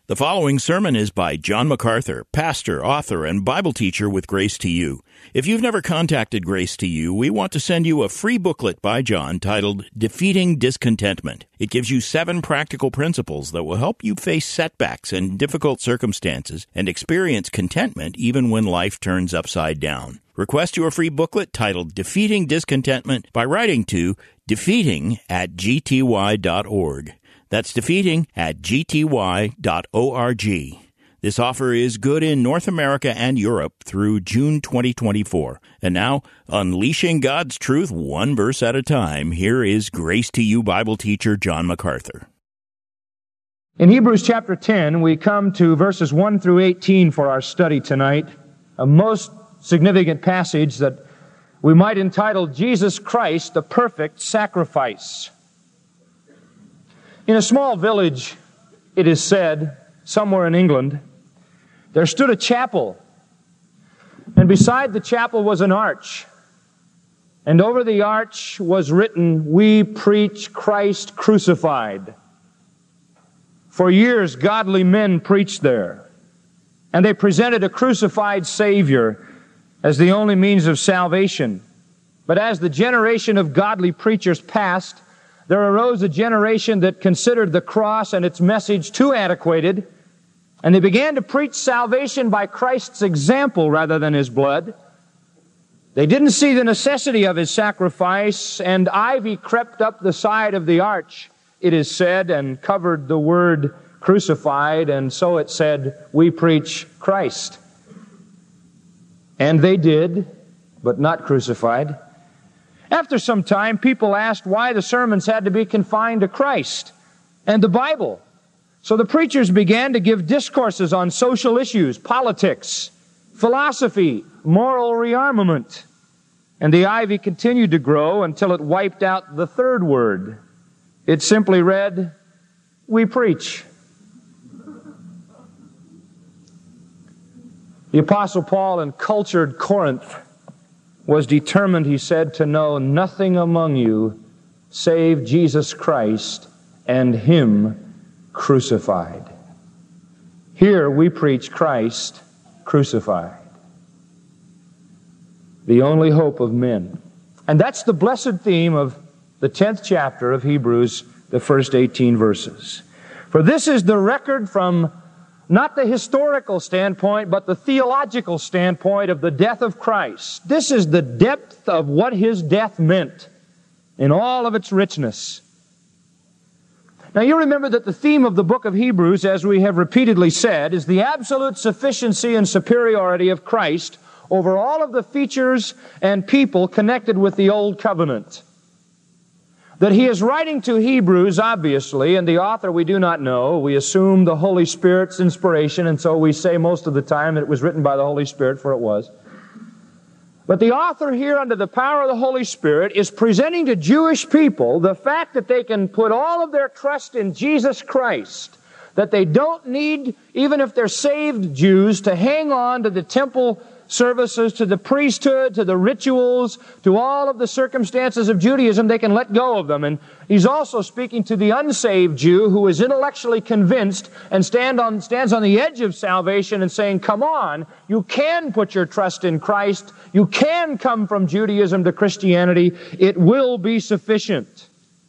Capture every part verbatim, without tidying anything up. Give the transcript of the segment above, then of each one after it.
The following sermon is by John MacArthur, pastor, author, and Bible teacher with Grace to You. If you've never contacted Grace to You, we want to send you a free booklet by John titled Defeating Discontentment. It gives you seven practical principles that will help you face setbacks and difficult circumstances and experience contentment even when life turns upside down. Request your free booklet titled Defeating Discontentment by writing to defeating at g t y dot org. That's defeating at g t y dot org. This offer is good in North America and Europe through June twenty twenty-four. And now, unleashing God's truth one verse at a time, here is Grace to You Bible teacher John MacArthur. In Hebrews chapter ten, we come to verses one through eighteen for our study tonight, a most significant passage that we might entitle Jesus Christ, the Perfect Sacrifice. In a small village, it is said, somewhere in England, there stood a chapel, and beside the chapel was an arch, and over the arch was written, "We preach Christ crucified." For years, godly men preached there, and they presented a crucified Savior as the only means of salvation. But as the generation of godly preachers passed, there arose a generation that considered the cross and its message too antiquated, and they began to preach salvation by Christ's example rather than His blood. They didn't see the necessity of His sacrifice, and ivy crept up the side of the arch, it is said, and covered the word crucified, and so it said, "We preach Christ." And they did, but not crucified. After some time, people asked why the sermons had to be confined to Christ and the Bible. So the preachers began to give discourses on social issues, politics, philosophy, moral rearmament. And the ivy continued to grow until it wiped out the third word. It simply read, "We preach." The Apostle Paul in cultured Corinth was determined, he said, to know nothing among you save Jesus Christ and Him crucified. Here we preach Christ crucified, the only hope of men. And that's the blessed theme of the tenth chapter of Hebrews, the first eighteen verses. For this is the record from not the historical standpoint, but the theological standpoint of the death of Christ. This is the depth of what His death meant in all of its richness. Now you remember that the theme of the book of Hebrews, as we have repeatedly said, is the absolute sufficiency and superiority of Christ over all of the features and people connected with the Old Covenant. That he is writing to Hebrews, obviously, and the author we do not know. We assume the Holy Spirit's inspiration, and so we say most of the time that it was written by the Holy Spirit, for it was. But the author here, under the power of the Holy Spirit, is presenting to Jewish people the fact that they can put all of their trust in Jesus Christ, that they don't need, even if they're saved Jews, to hang on to the temple services, to the priesthood, to the rituals, to all of the circumstances of Judaism. They can let go of them. And he's also speaking to the unsaved Jew who is intellectually convinced and stand on, stands on the edge of salvation and saying, come on, you can put your trust in Christ. You can come from Judaism to Christianity. It will be sufficient.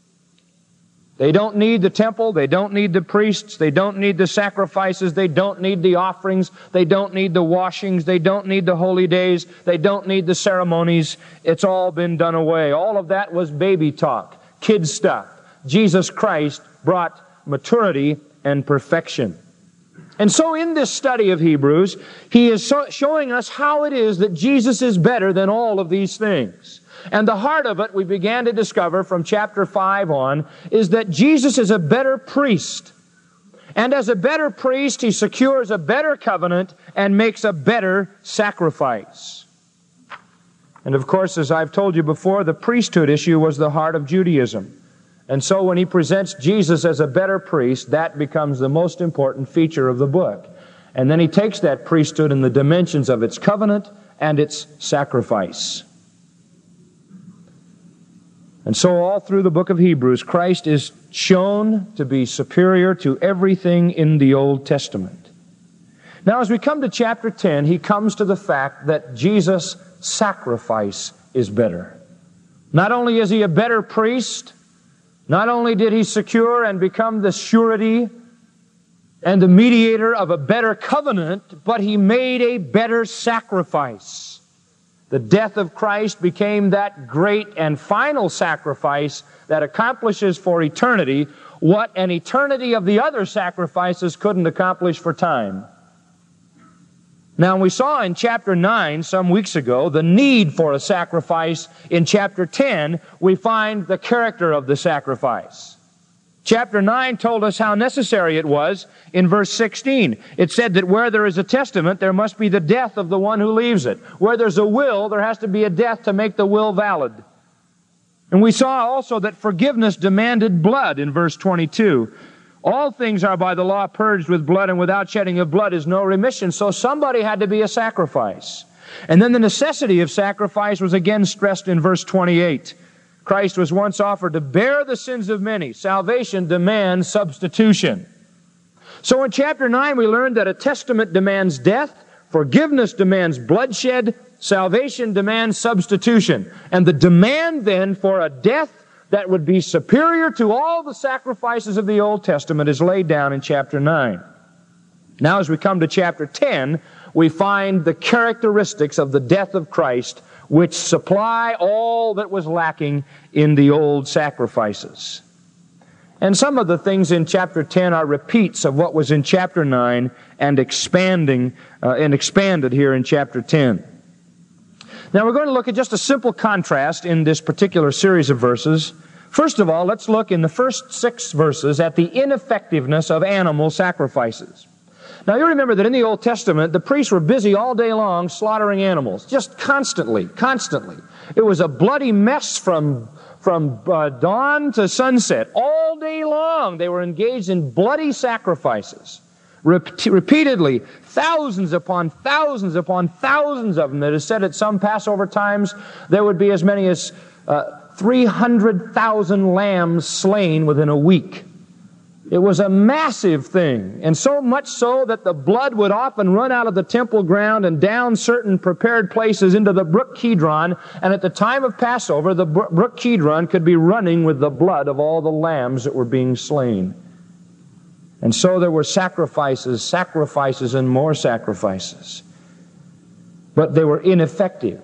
They don't need the temple. They don't need the priests. They don't need the sacrifices. They don't need the offerings. They don't need the washings. They don't need the holy days. They don't need the ceremonies. It's all been done away. All of that was baby talk, kid stuff. Jesus Christ brought maturity and perfection. And so in this study of Hebrews, he is so showing us how it is that Jesus is better than all of these things. And the heart of it, we began to discover from chapter five on, is that Jesus is a better priest. And as a better priest, He secures a better covenant and makes a better sacrifice. And of course, as I've told you before, the priesthood issue was the heart of Judaism. And so when he presents Jesus as a better priest, that becomes the most important feature of the book. And then he takes that priesthood in the dimensions of its covenant and its sacrifice. And so all through the book of Hebrews, Christ is shown to be superior to everything in the Old Testament. Now, as we come to chapter ten, he comes to the fact that Jesus' sacrifice is better. Not only is he a better priest, not only did he secure and become the surety and the mediator of a better covenant, but he made a better sacrifice. The death of Christ became that great and final sacrifice that accomplishes for eternity what an eternity of the other sacrifices couldn't accomplish for time. Now, we saw in chapter nine some weeks ago the need for a sacrifice. In chapter ten, we find the character of the sacrifice. Chapter nine told us how necessary it was in verse sixteen. It said that where there is a testament, there must be the death of the one who leaves it. Where there's a will, there has to be a death to make the will valid. And we saw also that forgiveness demanded blood in verse twenty-two. All things are by the law purged with blood, and without shedding of blood is no remission. So somebody had to be a sacrifice. And then the necessity of sacrifice was again stressed in verse twenty-eight. Christ was once offered to bear the sins of many. Salvation demands substitution. So in chapter nine we learned that a testament demands death, forgiveness demands bloodshed, salvation demands substitution. And the demand then for a death that would be superior to all the sacrifices of the Old Testament is laid down in chapter nine. Now, as we come to chapter ten, we find the characteristics of the death of Christ which supply all that was lacking in the old sacrifices. And some of the things in chapter ten are repeats of what was in chapter nine and expanding uh, and expanded here in chapter ten. Now we're going to look at just a simple contrast in this particular series of verses. First of all, let's look in the first six verses at the ineffectiveness of animal sacrifices. Now you remember that in the Old Testament, the priests were busy all day long slaughtering animals, just constantly, constantly. It was a bloody mess from, from uh, dawn to sunset. All day long they were engaged in bloody sacrifices. Rep- repeatedly, thousands upon thousands upon thousands of them. It is said at some Passover times there would be as many as uh, three hundred thousand lambs slain within a week. It was a massive thing, and so much so that the blood would often run out of the temple ground and down certain prepared places into the brook Kidron, and at the time of Passover, the brook Kidron could be running with the blood of all the lambs that were being slain. And so there were sacrifices, sacrifices, and more sacrifices. But they were ineffective.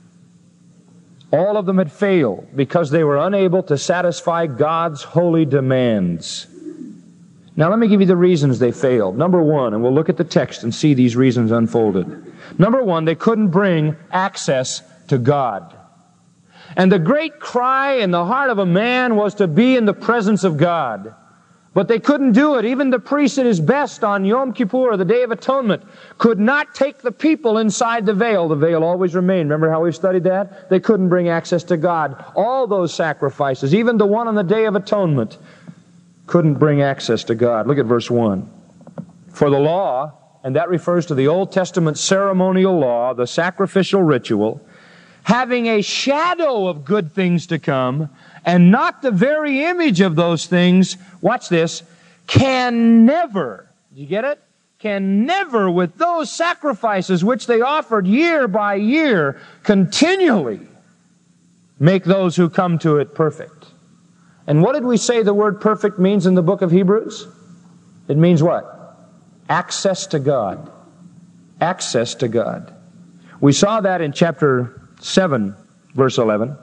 All of them had failed because they were unable to satisfy God's holy demands. Now let me give you the reasons they failed. Number one, and we'll look at the text and see these reasons unfolded. Number one, they couldn't bring access to God. And the great cry in the heart of a man was to be in the presence of God. But they couldn't do it. Even the priest at his best on Yom Kippur, the Day of Atonement, could not take the people inside the veil. The veil always remained. Remember how we studied that? They couldn't bring access to God. All those sacrifices, even the one on the Day of Atonement, couldn't bring access to God. Look at verse one. For the law, and that refers to the Old Testament ceremonial law, the sacrificial ritual, having a shadow of good things to come, and not the very image of those things, watch this, can never, do you get it? Can never, with those sacrifices which they offered year by year, continually make those who come to it perfect. And what did we say the word perfect means in the book of Hebrews? It means what? Access to God. Access to God. We saw that in chapter seven, verse eleven.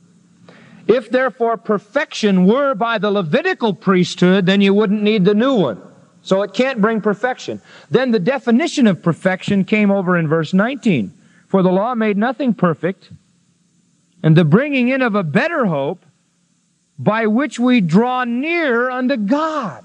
If therefore perfection were by the Levitical priesthood, then you wouldn't need the new one. So it can't bring perfection. Then the definition of perfection came over in verse nineteen. For the law made nothing perfect, and the bringing in of a better hope, by which we draw near unto God.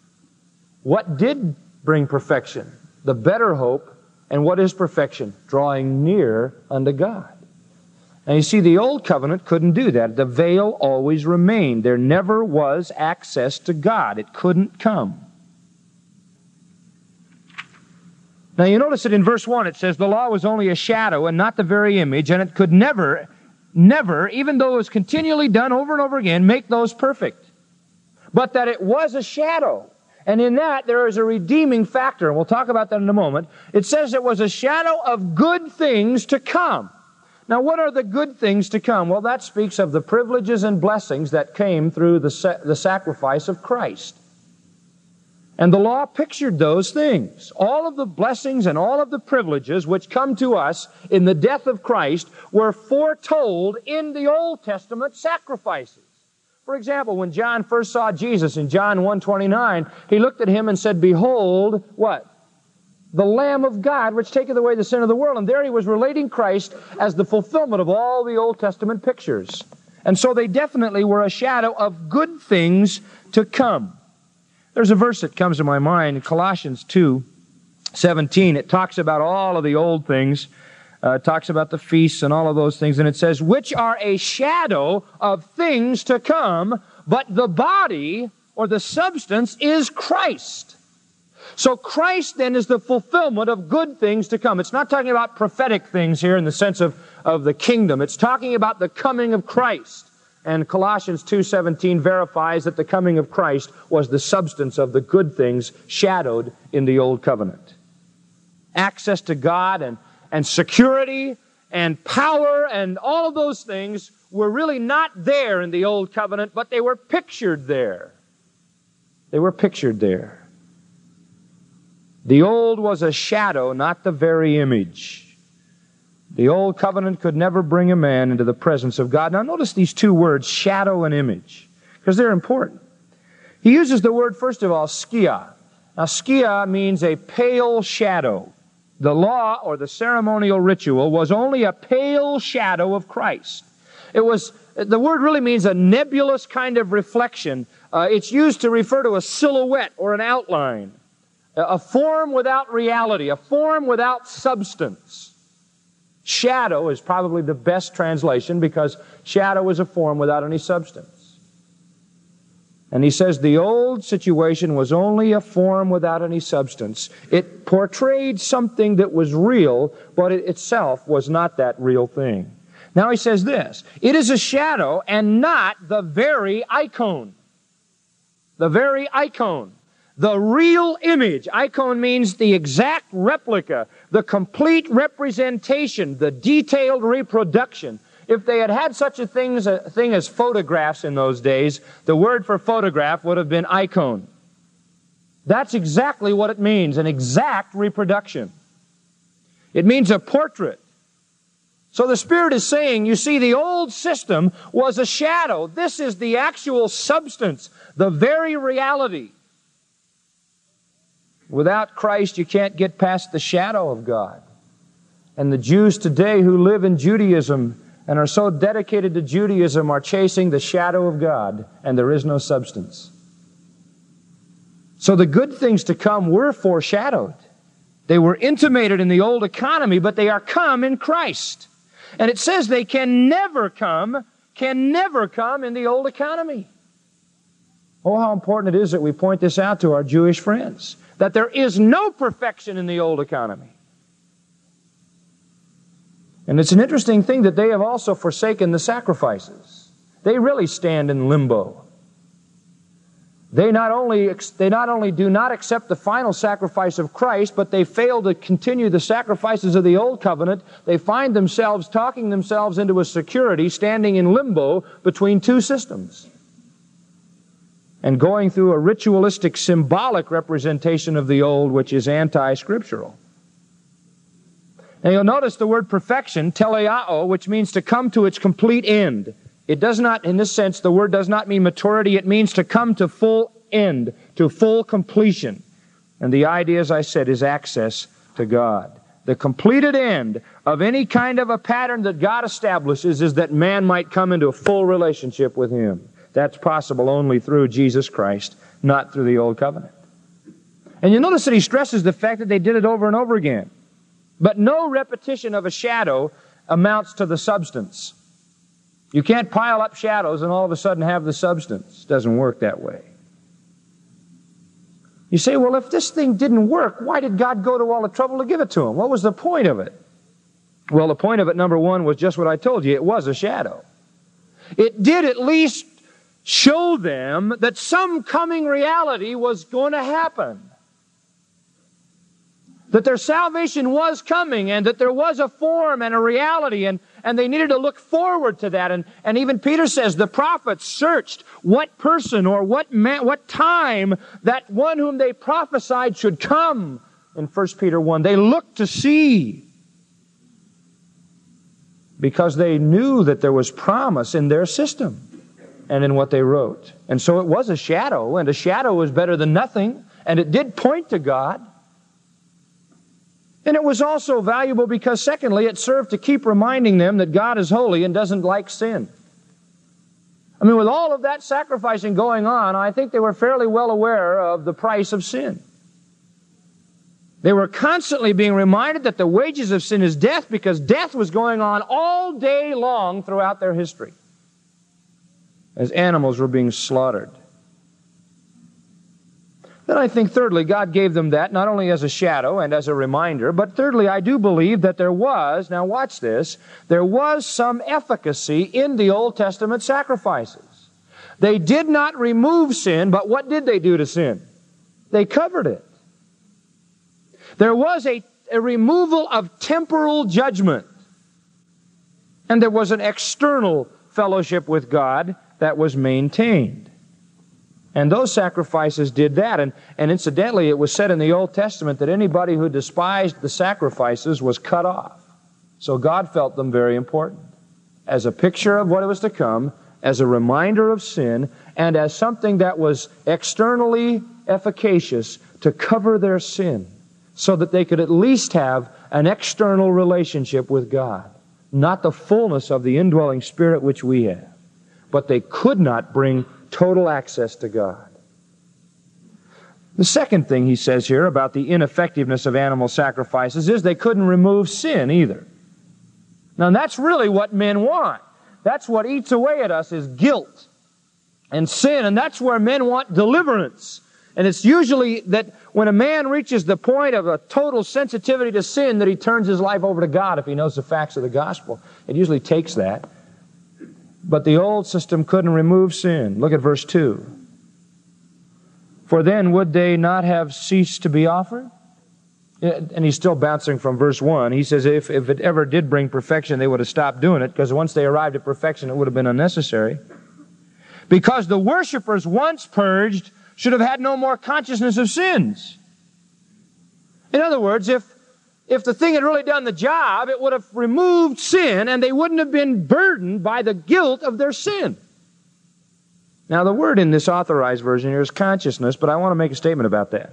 What did bring perfection? The better hope. And what is perfection? Drawing near unto God. Now you see, the old covenant couldn't do that. The veil always remained. There never was access to God. It couldn't come. Now you notice that in verse one it says the law was only a shadow and not the very image, and it could never, never, even though it was continually done over and over again, make those perfect. but that it was a shadow. And in that, there is a redeeming factor, and we'll talk about that in a moment. It says it was a shadow of good things to come. Now, what are the good things to come? Well, that speaks of the privileges and blessings that came through the, sa- the sacrifice of Christ. And the law pictured those things. All of the blessings and all of the privileges which come to us in the death of Christ were foretold in the Old Testament sacrifices. For example, when John first saw Jesus in John one twenty-nine, he looked at him and said, "Behold," what? "The Lamb of God, which taketh away the sin of the world." And there he was relating Christ as the fulfillment of all the Old Testament pictures. And so they definitely were a shadow of good things to come. There's a verse that comes to my mind in Colossians two seventeen. It talks about all of the old things. Uh, it talks about the feasts and all of those things. And it says, "Which are a shadow of things to come, but the body," or the substance, "is Christ." So Christ then is the fulfillment of good things to come. It's not talking about prophetic things here in the sense of, of the kingdom. It's talking about the coming of Christ. And Colossians two seventeen verifies that the coming of Christ was the substance of the good things shadowed in the Old Covenant. Access to God and, and security and power and all of those things were really not there in the Old Covenant, but they were pictured there. They were pictured there. The old was a shadow, not the very image. The Old Covenant could never bring a man into the presence of God. Now notice these two words, shadow and image, because they're important. He uses the word, first of all, skia. Now skia means a pale shadow. The law or the ceremonial ritual was only a pale shadow of Christ. It was, the word really means a nebulous kind of reflection. Uh, it's used to refer to a silhouette or an outline. A form without reality, a form without substance. Shadow is probably the best translation because shadow is a form without any substance. And he says the old situation was only a form without any substance. It portrayed something that was real, but it itself was not that real thing. Now he says this, it is a shadow and not the very icon. The very icon. The real image. Icon means the exact replica, the complete representation, the detailed reproduction. If they had had such a thing as, a thing as photographs in those days, the word for photograph would have been icon. That's exactly what it means, an exact reproduction. It means a portrait. So the Spirit is saying, you see, the old system was a shadow. This is the actual substance, the very reality. Without Christ, you can't get past the shadow of God. And the Jews today who live in Judaism and are so dedicated to Judaism are chasing the shadow of God, and there is no substance. So the good things to come were foreshadowed. They were intimated in the old economy, but they are come in Christ. And it says they can never come, can never come in the old economy. Oh, how important it is that we point this out to our Jewish friends. That there is no perfection in the old economy. And it's an interesting thing that they have also forsaken the sacrifices. They really stand in limbo. They not only, they not only do not accept the final sacrifice of Christ, but they fail to continue the sacrifices of the old covenant. They find themselves talking themselves into a security, standing in limbo between two systems. And going through a ritualistic, symbolic representation of the old, which is anti-scriptural. Now you'll notice the word perfection, teleao, which means to come to its complete end. It does not, in this sense, the word does not mean maturity. It means to come to full end, to full completion. And the idea, as I said, is access to God. The completed end of any kind of a pattern that God establishes is that man might come into a full relationship with Him. That's possible only through Jesus Christ, not through the Old Covenant. And you notice that he stresses the fact that they did it over and over again. But no repetition of a shadow amounts to the substance. You can't pile up shadows and all of a sudden have the substance. It doesn't work that way. You say, well, if this thing didn't work, why did God go to all the trouble to give it to him? What was the point of it? Well, the point of it, number one, was just what I told you. It was a shadow. It did at least show them that some coming reality was going to happen. That their salvation was coming, and that there was a form and a reality, and, and they needed to look forward to that. And, and even Peter says the prophets searched what person or what man, what time that one whom they prophesied should come in First Peter one. They looked to see, because they knew that there was promise in their system and in what they wrote. And so it was a shadow, and a shadow was better than nothing, and it did point to God. And it was also valuable because, secondly, it served to keep reminding them that God is holy and doesn't like sin. I mean, with all of that sacrificing going on, I think they were fairly well aware of the price of sin. They were constantly being reminded that the wages of sin is death, because death was going on all day long throughout their history as animals were being slaughtered. Then I think, thirdly, God gave them that not only as a shadow and as a reminder, but thirdly, I do believe that there was, now watch this, there was some efficacy in the Old Testament sacrifices. They did not remove sin, but what did they do to sin? They covered it. There was a, a removal of temporal judgment, and there was an external fellowship with God that was maintained. And those sacrifices did that. And, and incidentally, it was said in the Old Testament that anybody who despised the sacrifices was cut off. So God felt them very important, as a picture of what was to come, as a reminder of sin, and as something that was externally efficacious to cover their sin, so that they could at least have an external relationship with God. Not the fullness of the indwelling Spirit which we have, but they could not bring total access to God. The second thing he says here about the ineffectiveness of animal sacrifices is they couldn't remove sin either. Now that's really what men want. That's what eats away at us, is guilt and sin, and that's where men want deliverance. And it's usually that when a man reaches the point of a total sensitivity to sin, that he turns his life over to God if he knows the facts of the gospel. It usually takes that. But the old system couldn't remove sin. Look at verse two. For then would they not have ceased to be offered? And he's still bouncing from verse one. He says if, if it ever did bring perfection, they would have stopped doing it, because once they arrived at perfection, it would have been unnecessary. Because the worshipers, once purged, should have had no more consciousness of sins. In other words, if If the thing had really done the job, it would have removed sin, and they wouldn't have been burdened by the guilt of their sin. Now, the word in this authorized version here is consciousness, but I want to make a statement about that.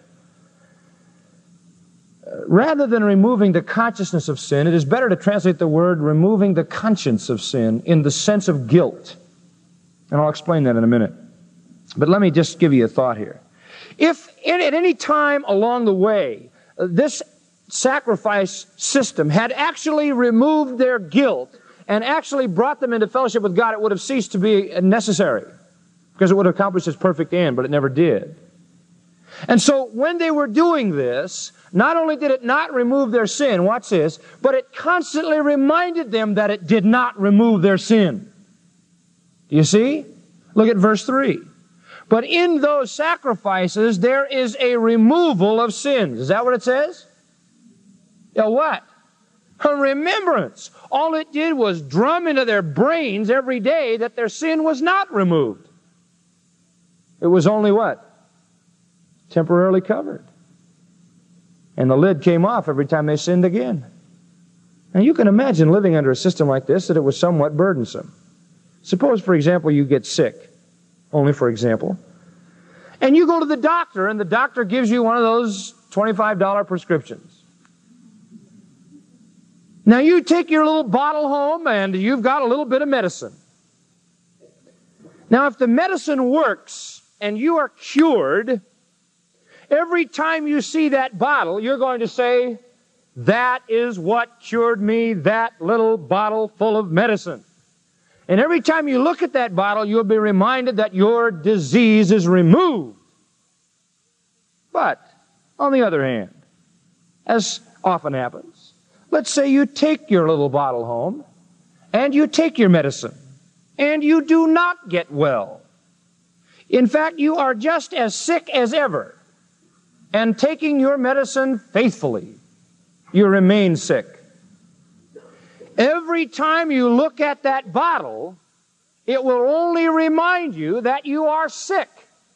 Rather than removing the consciousness of sin, it is better to translate the word removing the conscience of sin in the sense of guilt. And I'll explain that in a minute. But let me just give you a thought here. If at any time along the way, this sacrifice system had actually removed their guilt and actually brought them into fellowship with God, it would have ceased to be necessary, because it would have accomplished its perfect end, but it never did. And so when they were doing this, not only did it not remove their sin, watch this, but it constantly reminded them that it did not remove their sin. Do you see? Look at verse three. But in those sacrifices, there is a removal of sins. Is that what it says? Yeah, what? A remembrance. All it did was drum into their brains every day that their sin was not removed. It was only what? Temporarily covered. And the lid came off every time they sinned again. Now you can imagine living under a system like this, that it was somewhat burdensome. Suppose, for example, you get sick. Only for example. And you go to the doctor, and the doctor gives you one of those twenty-five dollar prescriptions. Now you take your little bottle home, and you've got a little bit of medicine. Now if the medicine works and you are cured, every time you see that bottle, you're going to say, that is what cured me, that little bottle full of medicine. And every time you look at that bottle, you'll be reminded that your disease is removed. But, on the other hand, as often happens, let's say you take your little bottle home, and you take your medicine, and you do not get well. In fact, you are just as sick as ever. And taking your medicine faithfully, you remain sick. Every time you look at that bottle, it will only remind you that you are sick.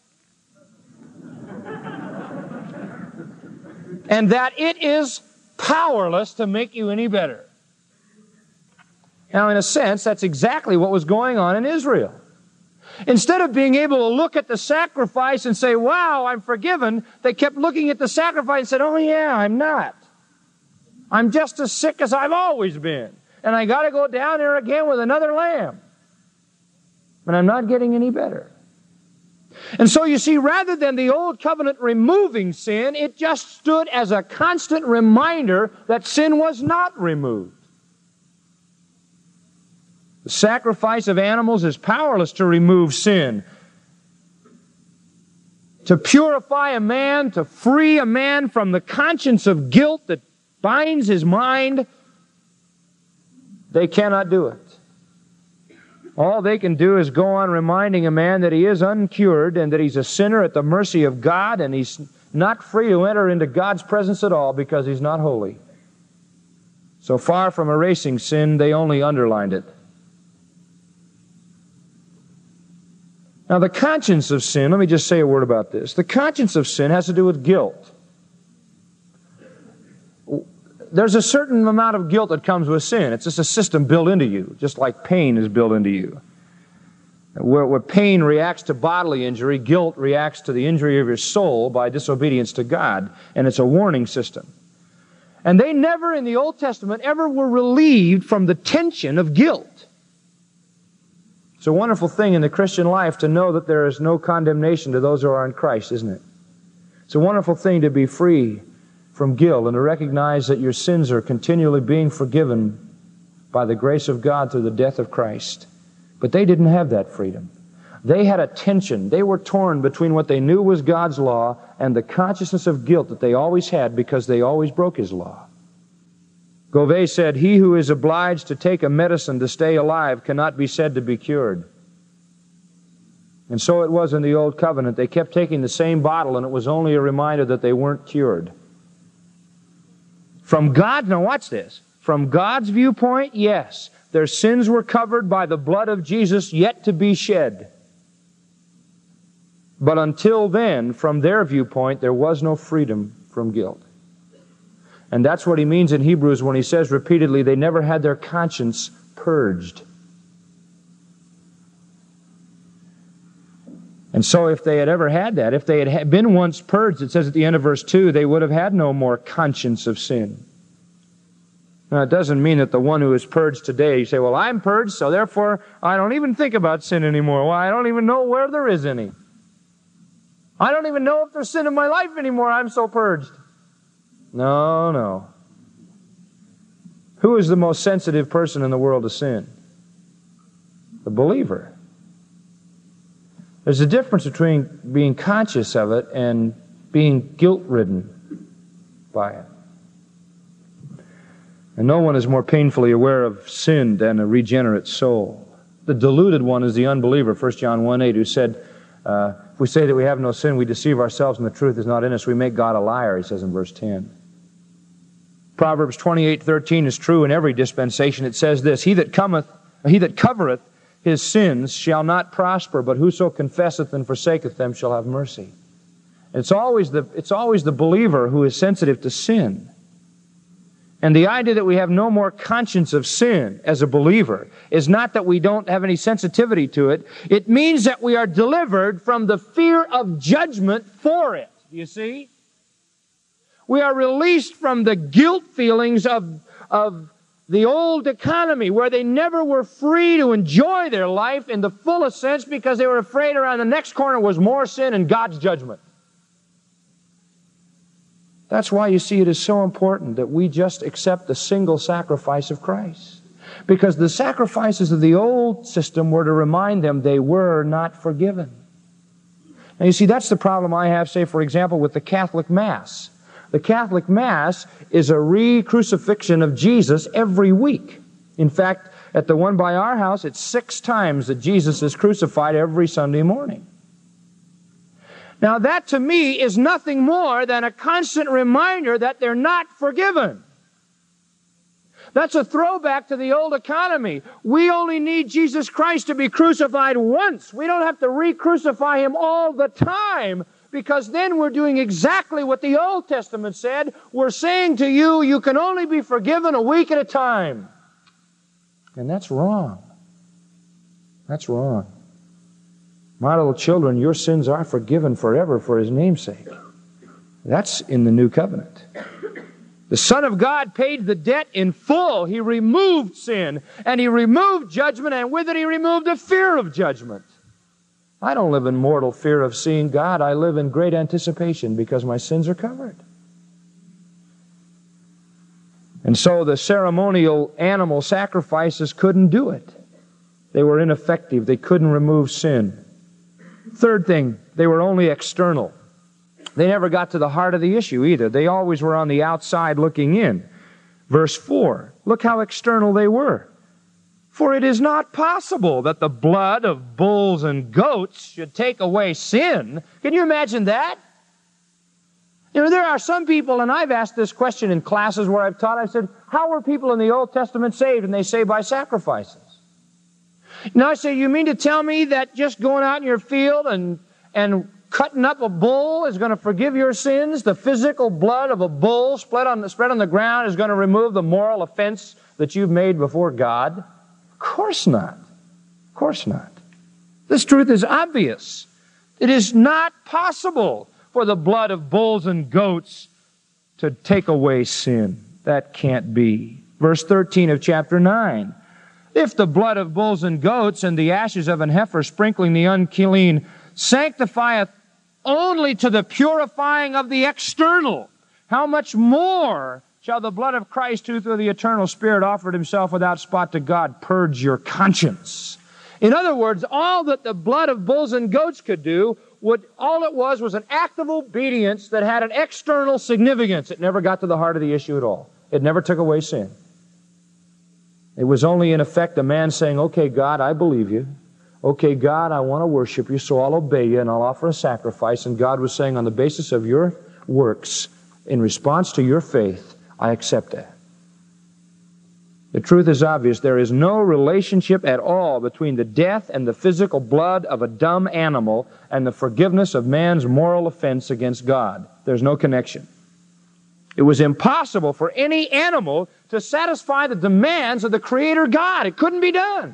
And that it is powerless to make you any better. Now, in a sense, that's exactly what was going on in Israel. Instead of being able to look at the sacrifice and say, wow, I'm forgiven, they kept looking at the sacrifice and said, oh yeah, I'm not. I'm just as sick as I've always been. And I got to go down there again with another lamb. And I'm not getting any better. And so you see, rather than the old covenant removing sin, it just stood as a constant reminder that sin was not removed. The sacrifice of animals is powerless to remove sin. To purify a man, to free a man from the conscience of guilt that binds his mind, they cannot do it. All they can do is go on reminding a man that he is uncured and that he's a sinner at the mercy of God, and he's not free to enter into God's presence at all because he's not holy. So far from erasing sin, they only underlined it. Now, the conscience of sin, let me just say a word about this. The conscience of sin has to do with guilt. There's a certain amount of guilt that comes with sin. It's just a system built into you, just like pain is built into you. Where, where pain reacts to bodily injury, guilt reacts to the injury of your soul by disobedience to God, and it's a warning system. And they never, in the Old Testament, ever were relieved from the tension of guilt. It's a wonderful thing in the Christian life to know that there is no condemnation to those who are in Christ, isn't it? It's a wonderful thing to be free from guilt and to recognize that your sins are continually being forgiven by the grace of God through the death of Christ. But they didn't have that freedom. They had a tension. They were torn between what they knew was God's law and the consciousness of guilt that they always had because they always broke His law. Gouvet said, "He who is obliged to take a medicine to stay alive cannot be said to be cured." And so it was in the Old Covenant. They kept taking the same bottle, and it was only a reminder that they weren't cured. From God, now watch this. From God's viewpoint, yes, their sins were covered by the blood of Jesus yet to be shed. But until then, from their viewpoint, there was no freedom from guilt. And that's what he means in Hebrews when he says repeatedly, they never had their conscience purged. And so if they had ever had that, if they had been once purged, it says at the end of verse two, they would have had no more conscience of sin. Now, it doesn't mean that the one who is purged today, you say, well, I'm purged, so therefore I don't even think about sin anymore. Well, I don't even know where there is any. I don't even know if there's sin in my life anymore. I'm so purged. No, no. Who is the most sensitive person in the world to sin? The believer. There's a difference between being conscious of it and being guilt-ridden by it. And no one is more painfully aware of sin than a regenerate soul. The deluded one is the unbeliever, First John one eight, who said, uh, if we say that we have no sin, we deceive ourselves and the truth is not in us. We make God a liar, he says in verse ten. Proverbs twenty-eight thirteen is true in every dispensation. It says this, He that cometh, he that covereth his sins shall not prosper, but whoso confesseth and forsaketh them shall have mercy. It's always the, it's always the believer who is sensitive to sin. And the idea that we have no more conscience of sin as a believer is not that we don't have any sensitivity to it. It means that we are delivered from the fear of judgment for it. You see? We are released from the guilt feelings of, of the old economy where they never were free to enjoy their life in the fullest sense because they were afraid around the next corner was more sin and God's judgment. That's why you see it is so important that we just accept the single sacrifice of Christ. Because the sacrifices of the old system were to remind them they were not forgiven. Now you see, that's the problem I have, say, for example, with the Catholic Mass. The Catholic Mass is a re-crucifixion of Jesus every week. In fact, at the one by our house, it's six times that Jesus is crucified every Sunday morning. Now that to me is nothing more than a constant reminder that they're not forgiven. That's a throwback to the old economy. We only need Jesus Christ to be crucified once. We don't have to re-crucify Him all the time, because then we're doing exactly what the Old Testament said. We're saying to you, you can only be forgiven a week at a time. And that's wrong. That's wrong. My little children, your sins are forgiven forever for His name's sake. That's in the New Covenant. The Son of God paid the debt in full. He removed sin, and He removed judgment, and with it He removed the fear of judgment. I don't live in mortal fear of seeing God. I live in great anticipation because my sins are covered. And so the ceremonial animal sacrifices couldn't do it. They were ineffective. They couldn't remove sin. Third thing, they were only external. They never got to the heart of the issue either. They always were on the outside looking in. Verse four, look how external they were. For it is not possible that the blood of bulls and goats should take away sin. Can you imagine that? You know, there are some people, and I've asked this question in classes where I've taught, I said, how were people in the Old Testament saved? And they say by sacrifices. Now I say, you mean to tell me that just going out in your field and, and cutting up a bull is going to forgive your sins? The physical blood of a bull spread on the, spread on the ground is going to remove the moral offense that you've made before God? Of course not. Of course not. This truth is obvious. It is not possible for the blood of bulls and goats to take away sin. That can't be. Verse thirteen of chapter nine. If the blood of bulls and goats and the ashes of an heifer sprinkling the unclean sanctifieth only to the purifying of the external, how much more shall the blood of Christ, who through the eternal Spirit offered Himself without spot to God, purge your conscience? In other words, all that the blood of bulls and goats could do, would, all it was was an act of obedience that had an external significance. It never got to the heart of the issue at all. It never took away sin. It was only, in effect, a man saying, okay, God, I believe you. Okay, God, I want to worship you, so I'll obey you and I'll offer a sacrifice. And God was saying, on the basis of your works, in response to your faith, I accept that. The truth is obvious. There is no relationship at all between the death and the physical blood of a dumb animal and the forgiveness of man's moral offense against God. There's no connection. It was impossible for any animal to satisfy the demands of the Creator God. It couldn't be done.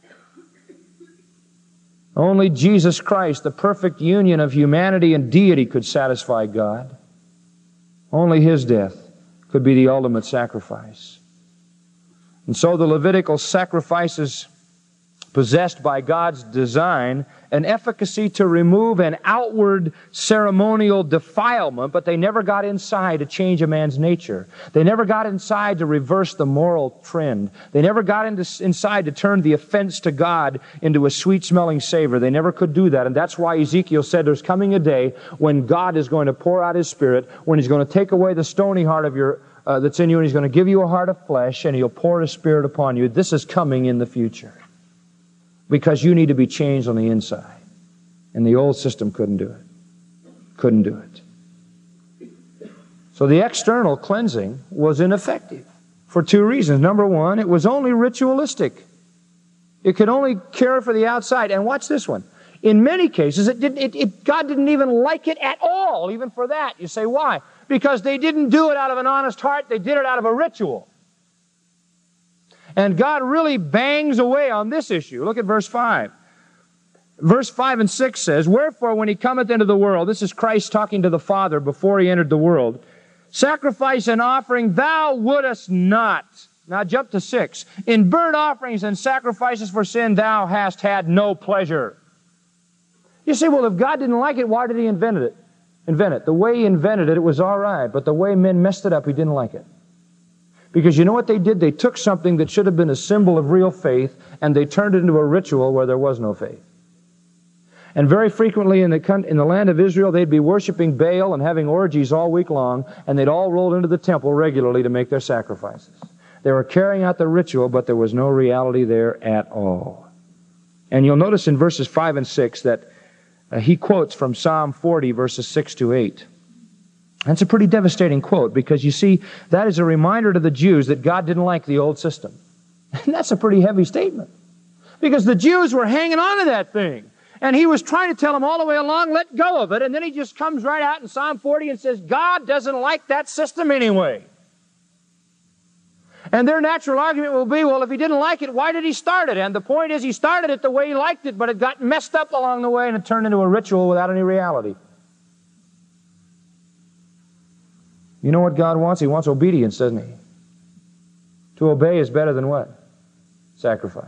Only Jesus Christ, the perfect union of humanity and deity, could satisfy God. Only His death could be the ultimate sacrifice. And so the Levitical sacrifices possessed by God's design an efficacy to remove an outward ceremonial defilement, but they never got inside to change a man's nature. They never got inside to reverse the moral trend. They never got into, inside to turn the offense to God into a sweet-smelling savor. They never could do that. And that's why Ezekiel said there's coming a day when God is going to pour out His Spirit, when He's going to take away the stony heart of your uh, that's in you, and He's going to give you a heart of flesh, and He'll pour His Spirit upon you. This is coming in the future. Because you need to be changed on the inside. And the old system couldn't do it. Couldn't do it. So the external cleansing was ineffective for two reasons. Number one, it was only ritualistic. It could only care for the outside. And watch this one. In many cases, it didn't, it, it, God didn't even like it at all, even for that. You say, why? Because they didn't do it out of an honest heart. They did it out of a ritual. And God really bangs away on this issue. Look at verse five. Verse five and six says, wherefore when He cometh into the world, this is Christ talking to the Father before He entered the world, sacrifice and offering thou wouldest not. Now jump to six. In burnt offerings and sacrifices for sin thou hast had no pleasure. You say, well, if God didn't like it, why did He invent it? Invent it. The way He invented it, it was all right. But the way men messed it up, He didn't like it. Because you know what they did? They took something that should have been a symbol of real faith, and they turned it into a ritual where there was no faith. And very frequently in the, in the land of Israel, they'd be worshiping Baal and having orgies all week long, and they'd all roll into the temple regularly to make their sacrifices. They were carrying out the ritual, but there was no reality there at all. And you'll notice in verses five and six that uh, he quotes from Psalm forty, verses six to eight. That's a pretty devastating quote, because you see, that is a reminder to the Jews that God didn't like the old system. And that's a pretty heavy statement, because the Jews were hanging on to that thing. And he was trying to tell them all the way along, let go of it. And then he just comes right out in Psalm forty and says, God doesn't like that system anyway. And their natural argument will be, well, if he didn't like it, why did he start it? And the point is, he started it the way he liked it, but it got messed up along the way and it turned into a ritual without any reality. You know what God wants? He wants obedience, doesn't he? To obey is better than what? Sacrifice.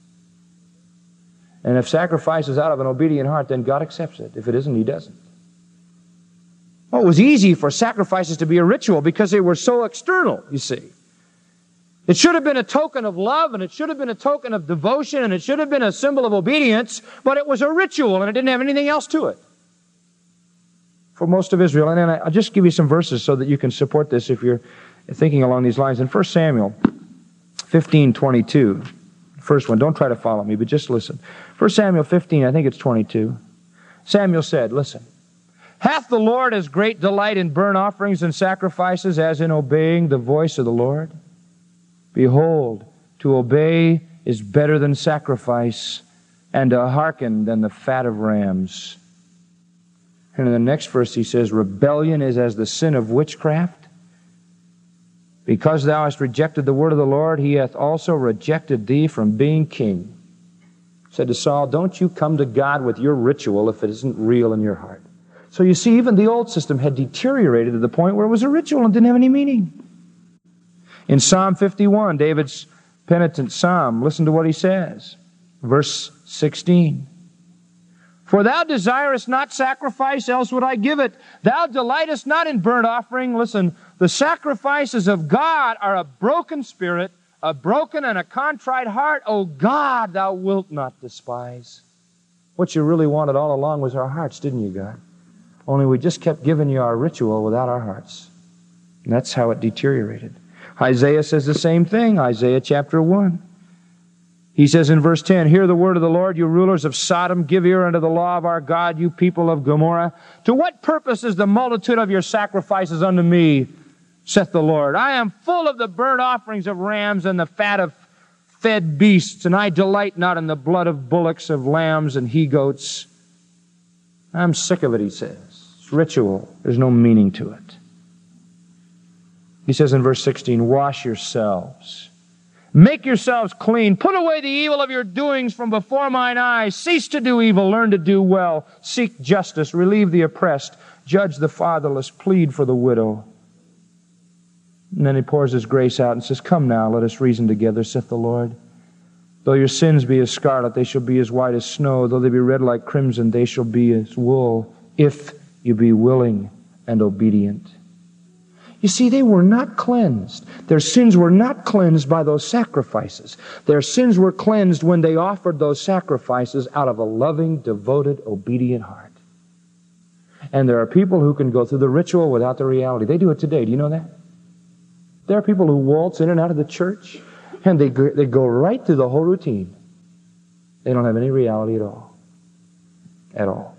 And if sacrifice is out of an obedient heart, then God accepts it. If it isn't, He doesn't. Well, it was easy for sacrifices to be a ritual because they were so external, you see. It should have been a token of love, and it should have been a token of devotion, and it should have been a symbol of obedience, but it was a ritual, and it didn't have anything else to it for most of Israel. And then I'll just give you some verses so that you can support this if you're thinking along these lines. In First Samuel fifteen twenty-two, first one, don't try to follow me, but just listen. First Samuel fifteen, I think it's twenty-two. Samuel said, listen, hath the Lord as great delight in burnt offerings and sacrifices as in obeying the voice of the Lord? Behold, to obey is better than sacrifice, and to hearken than the fat of rams. And in the next verse he says, rebellion is as the sin of witchcraft. Because thou hast rejected the word of the Lord, He hath also rejected thee from being king. He said to Saul, don't you come to God with your ritual if it isn't real in your heart. So you see, even the old system had deteriorated to the point where it was a ritual and didn't have any meaning. In Psalm fifty-one, David's penitent psalm, listen to what he says. Verse sixteen. For thou desirest not sacrifice, else would I give it. Thou delightest not in burnt offering. Listen, the sacrifices of God are a broken spirit, a broken and a contrite heart. O God, thou wilt not despise. What you really wanted all along was our hearts, didn't you, God? Only we just kept giving you our ritual without our hearts. And that's how it deteriorated. Isaiah says the same thing, Isaiah chapter one. He says in verse ten, hear the word of the Lord, you rulers of Sodom, give ear unto the law of our God, you people of Gomorrah. To what purpose is the multitude of your sacrifices unto me, saith the Lord? I am full of the burnt offerings of rams and the fat of fed beasts, and I delight not in the blood of bullocks, of lambs and he-goats. I'm sick of it, he says. It's ritual. There's no meaning to it. He says in verse sixteen, wash yourselves. Make yourselves clean. Put away the evil of your doings from before mine eyes. Cease to do evil. Learn to do well. Seek justice. Relieve the oppressed. Judge the fatherless. Plead for the widow. And then he pours his grace out and says, come now, let us reason together, saith the Lord. Though your sins be as scarlet, they shall be as white as snow. Though they be red like crimson, they shall be as wool, if you be willing and obedient. You see, they were not cleansed. Their sins were not cleansed by those sacrifices. Their sins were cleansed when they offered those sacrifices out of a loving, devoted, obedient heart. And there are people who can go through the ritual without the reality. They do it today. Do you know that? There are people who waltz in and out of the church, and they go, they go right through the whole routine. They don't have any reality at all. At all.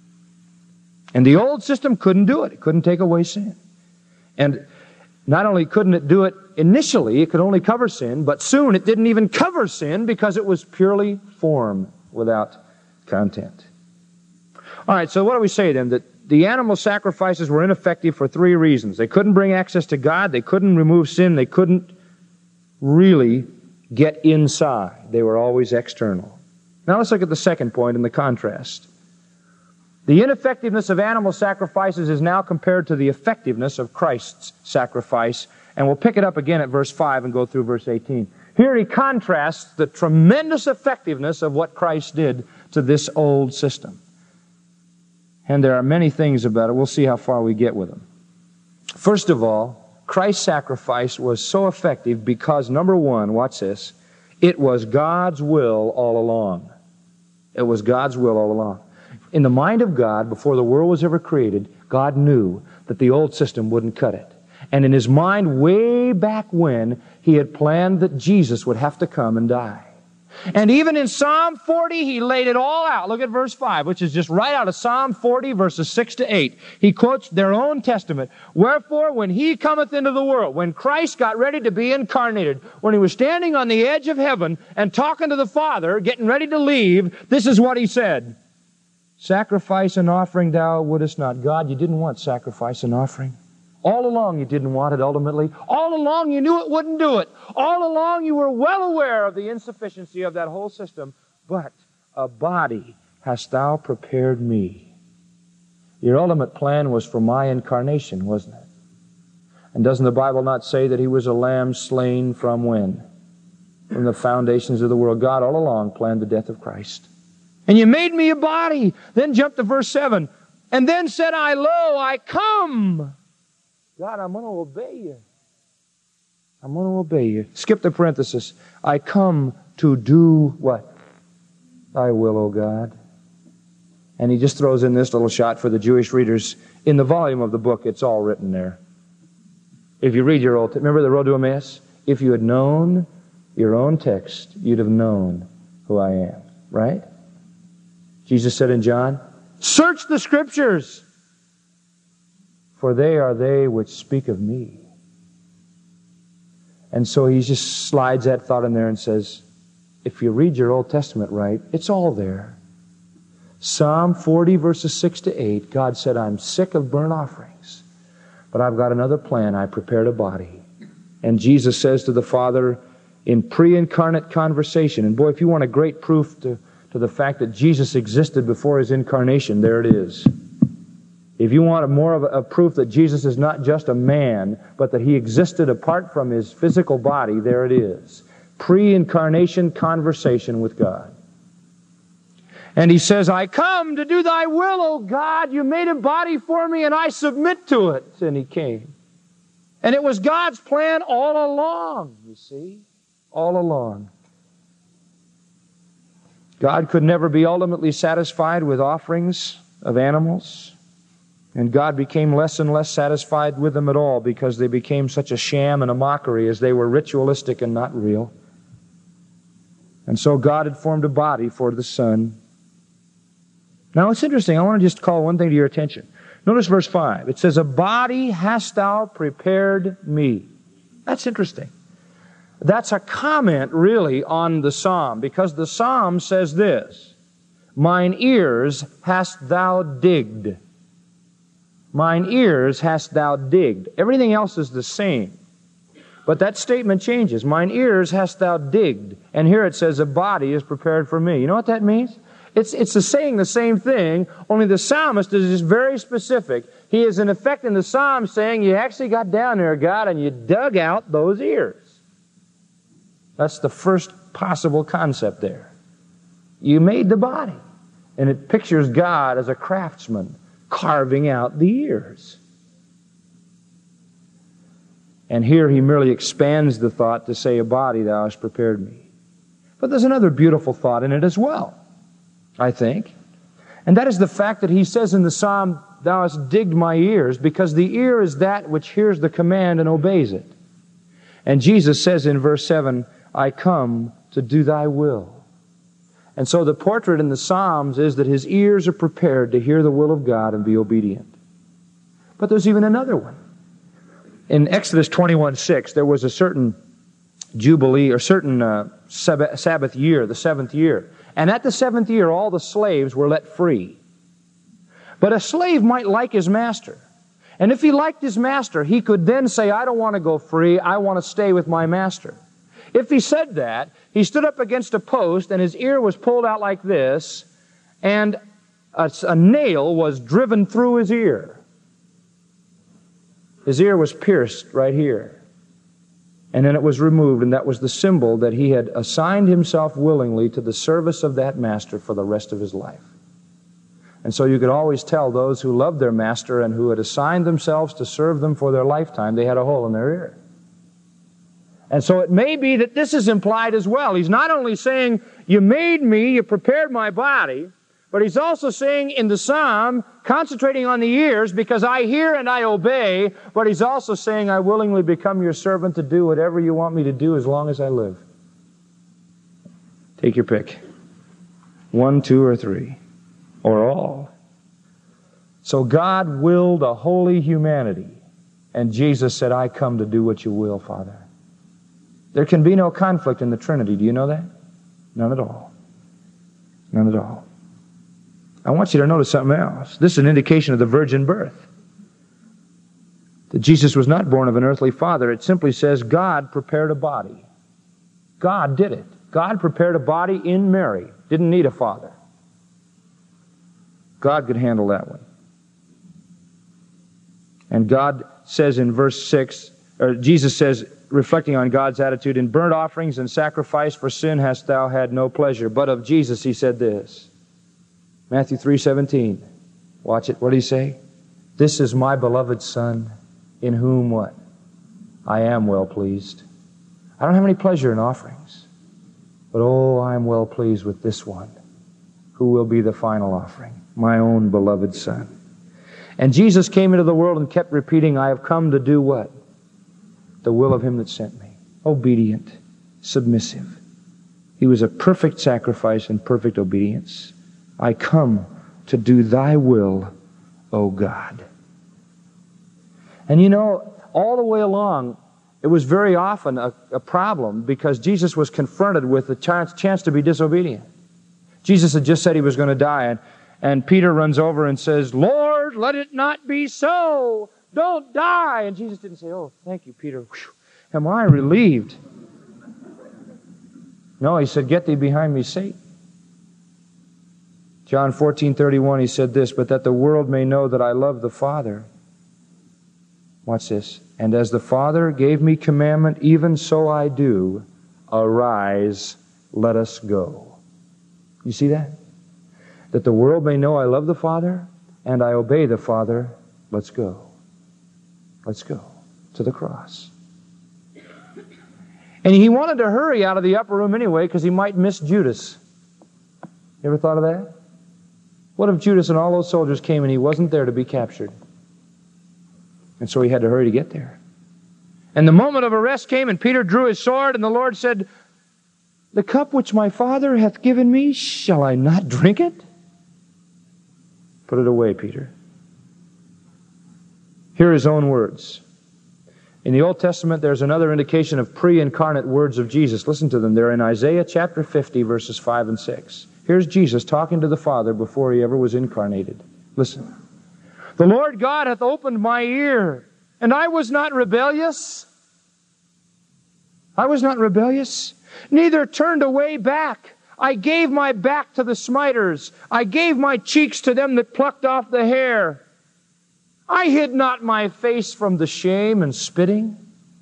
And the old system couldn't do it. It couldn't take away sin. And not only couldn't it do it initially, it could only cover sin, but soon it didn't even cover sin because it was purely form without content. All right, so what do we say then? That the animal sacrifices were ineffective for three reasons. They couldn't bring access to God, they couldn't remove sin, they couldn't really get inside. They were always external. Now let's look at the second point in the contrast. The ineffectiveness of animal sacrifices is now compared to the effectiveness of Christ's sacrifice. And we'll pick it up again at verse five and go through verse eighteen. Here he contrasts the tremendous effectiveness of what Christ did to this old system. And there are many things about it. We'll see how far we get with them. First of all, Christ's sacrifice was so effective because, number one, watch this, it was God's will all along. It was God's will all along. In the mind of God, before the world was ever created, God knew that the old system wouldn't cut it. And in His mind, way back when, He had planned that Jesus would have to come and die. And even in Psalm forty, he laid it all out. Look at verse five, which is just right out of Psalm forty, verses six to eight. He quotes their own testament. Wherefore, when he cometh into the world, when Christ got ready to be incarnated, when he was standing on the edge of heaven and talking to the Father, getting ready to leave, this is what he said. Sacrifice and offering thou wouldest not. God, you didn't want sacrifice and offering. All along you didn't want it ultimately. All along you knew it wouldn't do it. All along you were well aware of the insufficiency of that whole system. But a body hast thou prepared me. Your ultimate plan was for my incarnation, wasn't it? And doesn't the Bible not say that he was a lamb slain from when? From the foundations of the world. God all along planned the death of Christ. And you made me a body. Then jump to verse seven. And then said I, lo, I come. God, I'm going to obey you. I'm going to obey you. Skip the parenthesis. I come to do what? Thy will, O God. And he just throws in this little shot for the Jewish readers. In the volume of the book, it's all written there. If you read your old, remember the road to Emmaus? If you had known your own text, you'd have known who I am. Right? Jesus said in John, search the Scriptures, for they are they which speak of me. And so he just slides that thought in there and says, if you read your Old Testament right, it's all there. Psalm forty, verses six to eight, God said, I'm sick of burnt offerings, but I've got another plan. I prepared a body. And Jesus says to the Father in pre-incarnate conversation, and boy, if you want a great proof to, to the fact that Jesus existed before his incarnation, there it is. If you want a more of a, a proof that Jesus is not just a man, but that he existed apart from his physical body, there it is. Pre-incarnation conversation with God. And he says, I come to do thy will, O God. You made a body for me and I submit to it. And he came. And it was God's plan all along, you see. All along. God could never be ultimately satisfied with offerings of animals. And God became less and less satisfied with them at all because they became such a sham and a mockery as they were ritualistic and not real. And so God had formed a body for the Son. Now it's interesting. I want to just call one thing to your attention. Notice verse five. It says, a body hast thou prepared me. That's interesting. That's a comment really on the psalm, because the psalm says this, mine ears hast thou digged. Mine ears hast thou digged. Everything else is the same. But that statement changes. Mine ears hast thou digged. And here it says, a body is prepared for me. You know what that means? It's, it's the saying the same thing, only the psalmist is just very specific. He is in effect in the psalm saying, you actually got down there, God, and you dug out those ears. That's the first possible concept there. You made the body. And it pictures God as a craftsman carving out the ears. And here he merely expands the thought to say, a body thou hast prepared me. But there's another beautiful thought in it as well, I think. And that is the fact that he says in the psalm, thou hast digged my ears, because the ear is that which hears the command and obeys it. And Jesus says in verse seven, I come to do thy will. And so the portrait in the Psalms is that his ears are prepared to hear the will of God and be obedient. But there's even another one. In Exodus twenty-one six, there was a certain Jubilee, or certain uh, Sabbath year, the seventh year. And at the seventh year, all the slaves were let free. But a slave might like his master. And if he liked his master, he could then say, I don't want to go free, I want to stay with my master. If he said that, he stood up against a post and his ear was pulled out like this, and a, a nail was driven through his ear. His ear was pierced right here. And then it was removed, and that was the symbol that he had assigned himself willingly to the service of that master for the rest of his life. And so you could always tell those who loved their master and who had assigned themselves to serve them for their lifetime, they had a hole in their ear. And so it may be that this is implied as well. He's not only saying, you made me, you prepared my body, but he's also saying in the psalm, concentrating on the ears, because I hear and I obey, but he's also saying, I willingly become your servant to do whatever you want me to do as long as I live. Take your pick. One, two, or three. Or all. So God willed a holy humanity. And Jesus said, I come to do what you will, Father. There can be no conflict in the Trinity. Do you know that? None at all. None at all. I want you to notice something else. This is an indication of the virgin birth. That Jesus was not born of an earthly father. It simply says God prepared a body. God did it. God prepared a body in Mary. Didn't need a father. God could handle that one. And God says in verse six, or Jesus says, reflecting on God's attitude, in burnt offerings and sacrifice for sin hast thou had no pleasure. But of Jesus he said this. Matthew three seventeen. Watch it. What did he say? This is my beloved Son, in whom what? I am well pleased. I don't have any pleasure in offerings. But oh, I am well pleased with this one, who will be the final offering, my own beloved Son. And Jesus came into the world and kept repeating, I have come to do what? The will of Him that sent me. Obedient, submissive. He was a perfect sacrifice and perfect obedience. I come to do thy will, O God. And you know, all the way along, it was very often a, a problem because Jesus was confronted with the chance, chance to be disobedient. Jesus had just said He was going to die, and, and Peter runs over and says, Lord, let it not be so. Don't die. And Jesus didn't say, oh, thank you, Peter. Whew, am I relieved? No, He said, get thee behind me, Satan. John fourteen thirty-one, He said this, but that the world may know that I love the Father. Watch this. And as the Father gave me commandment, even so I do. Arise, let us go. You see that? That the world may know I love the Father, and I obey the Father. Let's go. Let's go to the cross. And He wanted to hurry out of the upper room anyway because He might miss Judas. You ever thought of that? What if Judas and all those soldiers came and he wasn't there to be captured? And so he had to hurry to get there. And the moment of arrest came, and Peter drew his sword, and the Lord said, the cup which my Father hath given me, shall I not drink it? Put it away, Peter. Hear His own words. In the Old Testament, there's another indication of pre-incarnate words of Jesus. Listen to them. They're in Isaiah chapter fifty, verses five and six. Here's Jesus talking to the Father before He ever was incarnated. Listen. The Lord God hath opened my ear, and I was not rebellious. I was not rebellious, neither turned away back. I gave my back to the smiters. I gave my cheeks to them that plucked off the hair. I hid not my face from the shame and spitting.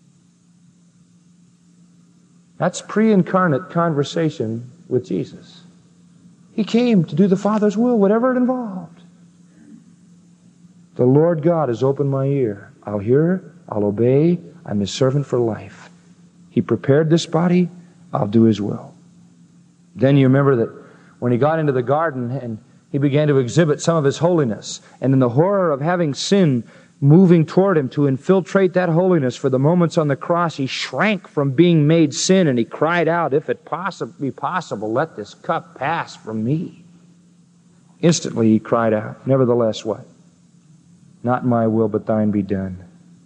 That's pre-incarnate conversation with Jesus. He came to do the Father's will, whatever it involved. The Lord God has opened my ear. I'll hear, I'll obey. I'm His servant for life. He prepared this body. I'll do His will. Then you remember that when He got into the garden and He began to exhibit some of His holiness, and in the horror of having sin moving toward Him to infiltrate that holiness for the moments on the cross, He shrank from being made sin, and He cried out, if it possi- be possible, let this cup pass from me. Instantly He cried out, nevertheless what? Not my will, but thine be done.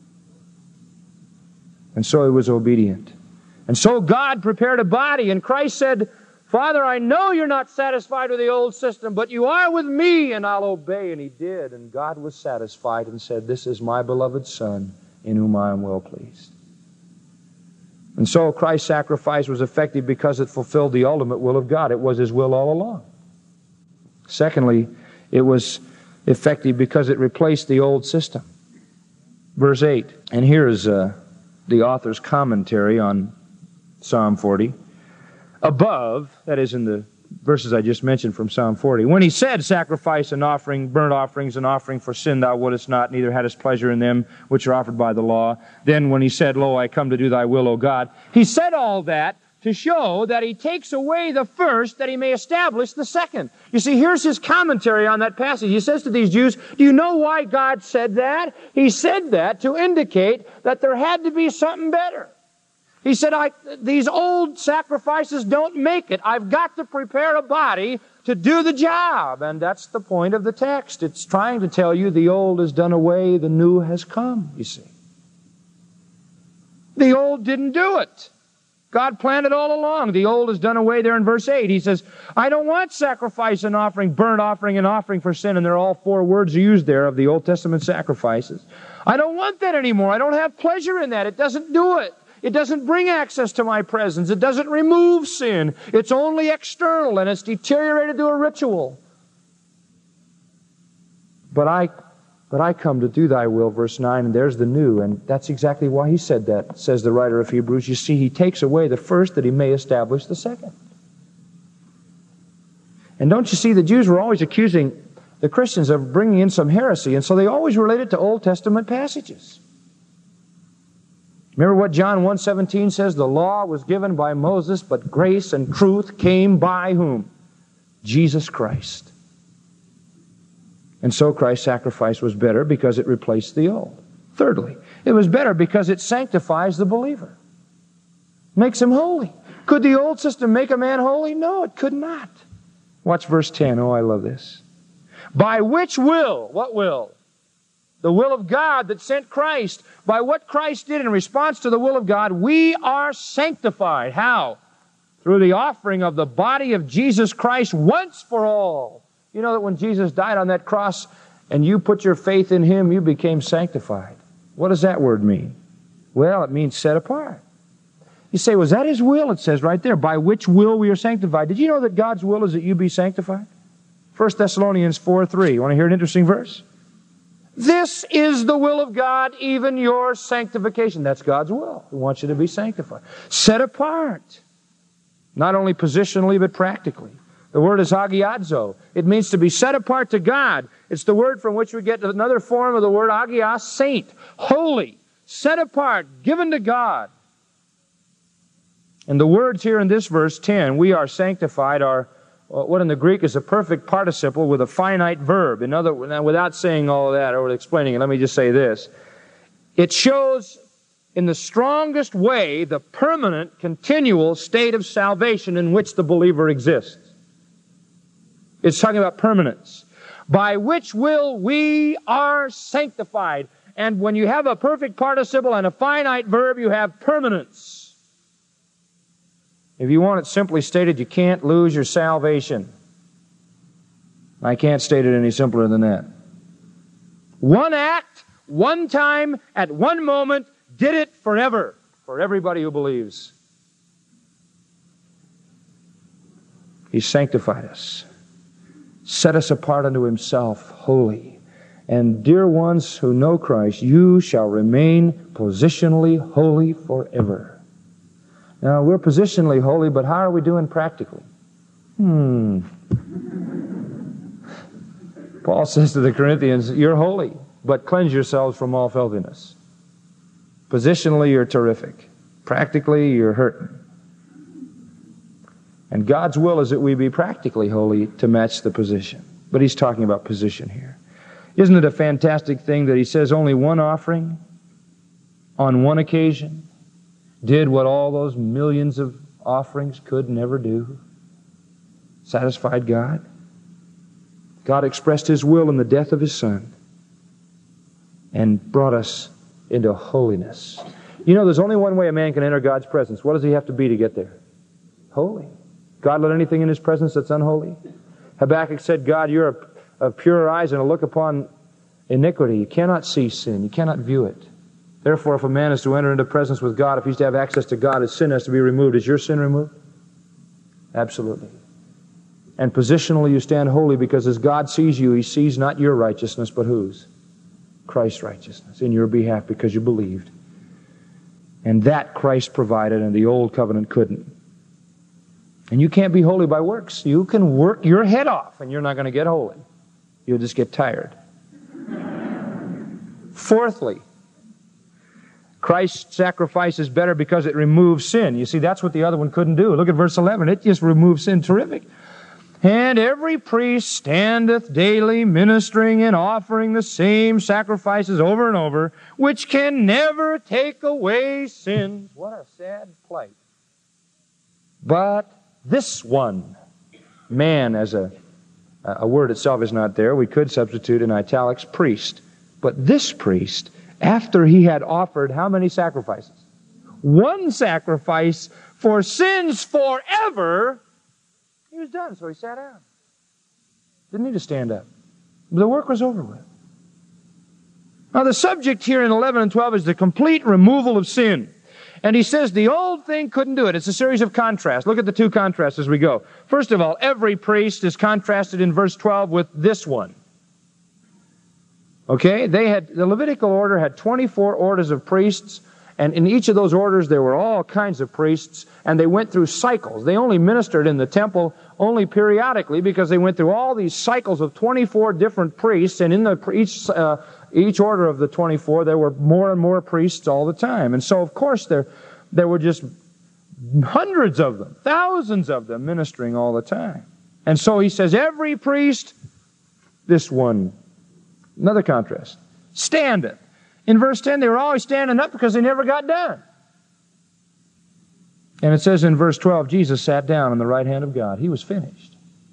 And so He was obedient. And so God prepared a body, and Christ said, Father, I know you're not satisfied with the old system, but you are with me, and I'll obey. And He did, and God was satisfied and said, this is my beloved Son, in whom I am well pleased. And so Christ's sacrifice was effective because it fulfilled the ultimate will of God. It was His will all along. Secondly, it was effective because it replaced the old system. Verse eight, and here is uh, the author's commentary on Psalm forty. Above, that is in the verses I just mentioned from Psalm forty, when He said, sacrifice and offering, burnt offerings and offering for sin thou wouldest not, neither hadst pleasure in them which are offered by the law. Then when He said, lo, I come to do thy will, O God, He said all that to show that He takes away the first that He may establish the second. You see, here's his commentary on that passage. He says to these Jews, do you know why God said that? He said that to indicate that there had to be something better. He said, I, these old sacrifices don't make it. I've got to prepare a body to do the job. And that's the point of the text. It's trying to tell you the old is done away, the new has come, you see. The old didn't do it. God planned it all along. The old is done away there in verse eight. He says, I don't want sacrifice and offering, burnt offering and offering for sin. And there are all four words used there of the Old Testament sacrifices. I don't want that anymore. I don't have pleasure in that. It doesn't do it. It doesn't bring access to my presence. It doesn't remove sin. It's only external, and it's deteriorated to a ritual. But I, but I come to do thy will, verse nine, and there's the new, and that's exactly why he said that, says the writer of Hebrews. You see, he takes away the first that he may establish the second. And don't you see, the Jews were always accusing the Christians of bringing in some heresy, and so they always related to Old Testament passages. Remember what John one seventeen says? The law was given by Moses, but grace and truth came by whom? Jesus Christ. And so Christ's sacrifice was better because it replaced the old. Thirdly, it was better because it sanctifies the believer. Makes him holy. Could the old system make a man holy? No, it could not. Watch verse ten. Oh, I love this. By which will, what will? The will of God that sent Christ. By what Christ did in response to the will of God, we are sanctified. How? Through the offering of the body of Jesus Christ once for all. You know that when Jesus died on that cross and you put your faith in Him, you became sanctified. What does that word mean? Well, it means set apart. You say, was that His will? It says right there, by which will we are sanctified. Did you know that God's will is that you be sanctified? First Thessalonians four three. You want to hear an interesting verse? This is the will of God, even your sanctification. That's God's will. He wants you to be sanctified. Set apart. Not only positionally, but practically. The word is hagiadzo. It means to be set apart to God. It's the word from which we get another form of the word hagios, saint. Holy. Set apart. Given to God. And the words here in this verse ten, we are sanctified, are what in the Greek is a perfect participle with a finite verb. In other words, without saying all of that or explaining it, let me just say this. It shows in the strongest way the permanent, continual state of salvation in which the believer exists. It's talking about permanence. By which will we are sanctified. And when you have a perfect participle and a finite verb, you have permanence. If you want it simply stated, you can't lose your salvation. I can't state it any simpler than that. One act, one time, at one moment, did it forever, for everybody who believes. He sanctified us, set us apart unto Himself, holy. And dear ones who know Christ, you shall remain positionally holy forever. Now, we're positionally holy, but how are we doing practically? Hmm. Paul says to the Corinthians, you're holy, but cleanse yourselves from all filthiness. Positionally, you're terrific. Practically, you're hurting. And God's will is that we be practically holy to match the position. But He's talking about position here. Isn't it a fantastic thing that He says only one offering on one occasion did what all those millions of offerings could never do? Satisfied God. God expressed His will in the death of His Son and brought us into holiness. You know, there's only one way a man can enter God's presence. What does he have to be to get there? Holy. God let anything in His presence that's unholy? Habakkuk said, God, you're of purer eyes and a look upon iniquity. You cannot see sin. You cannot view it. Therefore, if a man is to enter into presence with God, if he's to have access to God, his sin has to be removed. Is your sin removed? Absolutely. And positionally you stand holy because as God sees you, He sees not your righteousness, but whose? Christ's righteousness in your behalf because you believed. And that Christ provided and the old covenant couldn't. And you can't be holy by works. You can work your head off and you're not going to get holy. You'll just get tired. Fourthly, Christ's sacrifice is better because it removes sin. You see, that's what the other one couldn't do. Look at verse eleven. It just removes sin. Terrific. And every priest standeth daily ministering and offering the same sacrifices over and over, which can never take away sins. What a sad plight. But this one, man as a, a word itself is not there. We could substitute in italics priest. But this priest, after he had offered how many sacrifices? One sacrifice for sins forever, he was done, so he sat down. Didn't need to stand up. The work was over with. Now the subject here in eleven and twelve is the complete removal of sin. And he says the old thing couldn't do it. It's a series of contrasts. Look at the two contrasts as we go. First of all, every priest is contrasted in verse twelve with this one. Okay? They had, the Levitical order had twenty-four orders of priests, and in each of those orders there were all kinds of priests, and they went through cycles. They only ministered in the temple only periodically because they went through all these cycles of twenty-four different priests, and in the each uh, each order of the twenty-four there were more and more priests all the time. And so of course there there were just hundreds of them, thousands of them ministering all the time. And so he says every priest, this one, another contrast, standeth. In verse ten, they were always standing up because they never got done. And it says in verse twelve, Jesus sat down on the right hand of God. He was finished.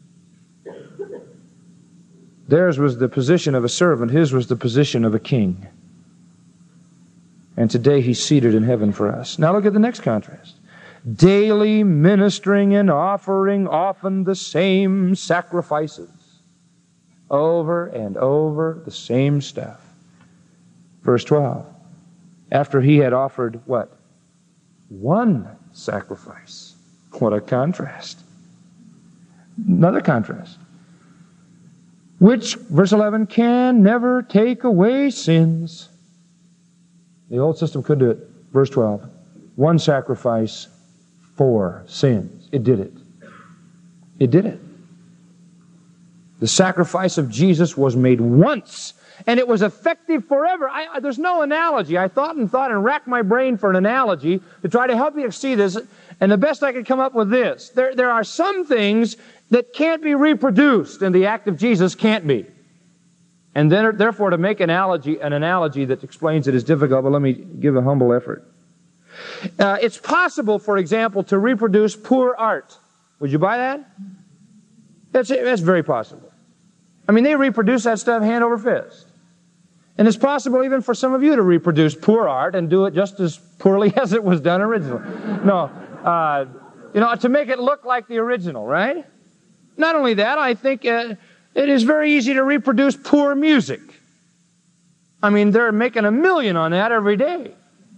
Theirs was the position of a servant. His was the position of a king. And today he's seated in heaven for us. Now look at the next contrast. Daily ministering and offering often the same sacrifices. Over and over the same stuff. Verse twelve. After he had offered what? One sacrifice. What a contrast. Another contrast. Which, verse eleven, can never take away sins. The old system could do it. Verse twelve. One sacrifice for sins. It did it. It did it. The sacrifice of Jesus was made once, and it was effective forever. I, I, there's no analogy. I thought and thought and racked my brain for an analogy to try to help you see this, and the best I could come up with this. There, there are some things that can't be reproduced, and the act of Jesus can't be. And then, therefore, to make an analogy, an analogy that explains it is difficult, but let me give a humble effort. Uh, it's possible, for example, to reproduce poor art. Would you buy that? That's, that's very possible. I mean, they reproduce that stuff hand over fist. And it's possible even for some of you to reproduce poor art and do it just as poorly as it was done originally. No, uh, you know, to make it look like the original, right? Not only that, I think uh, it is very easy to reproduce poor music. I mean, they're making a million on that every day.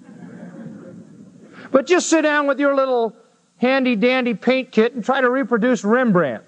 But just sit down with your little handy-dandy paint kit and try to reproduce Rembrandt.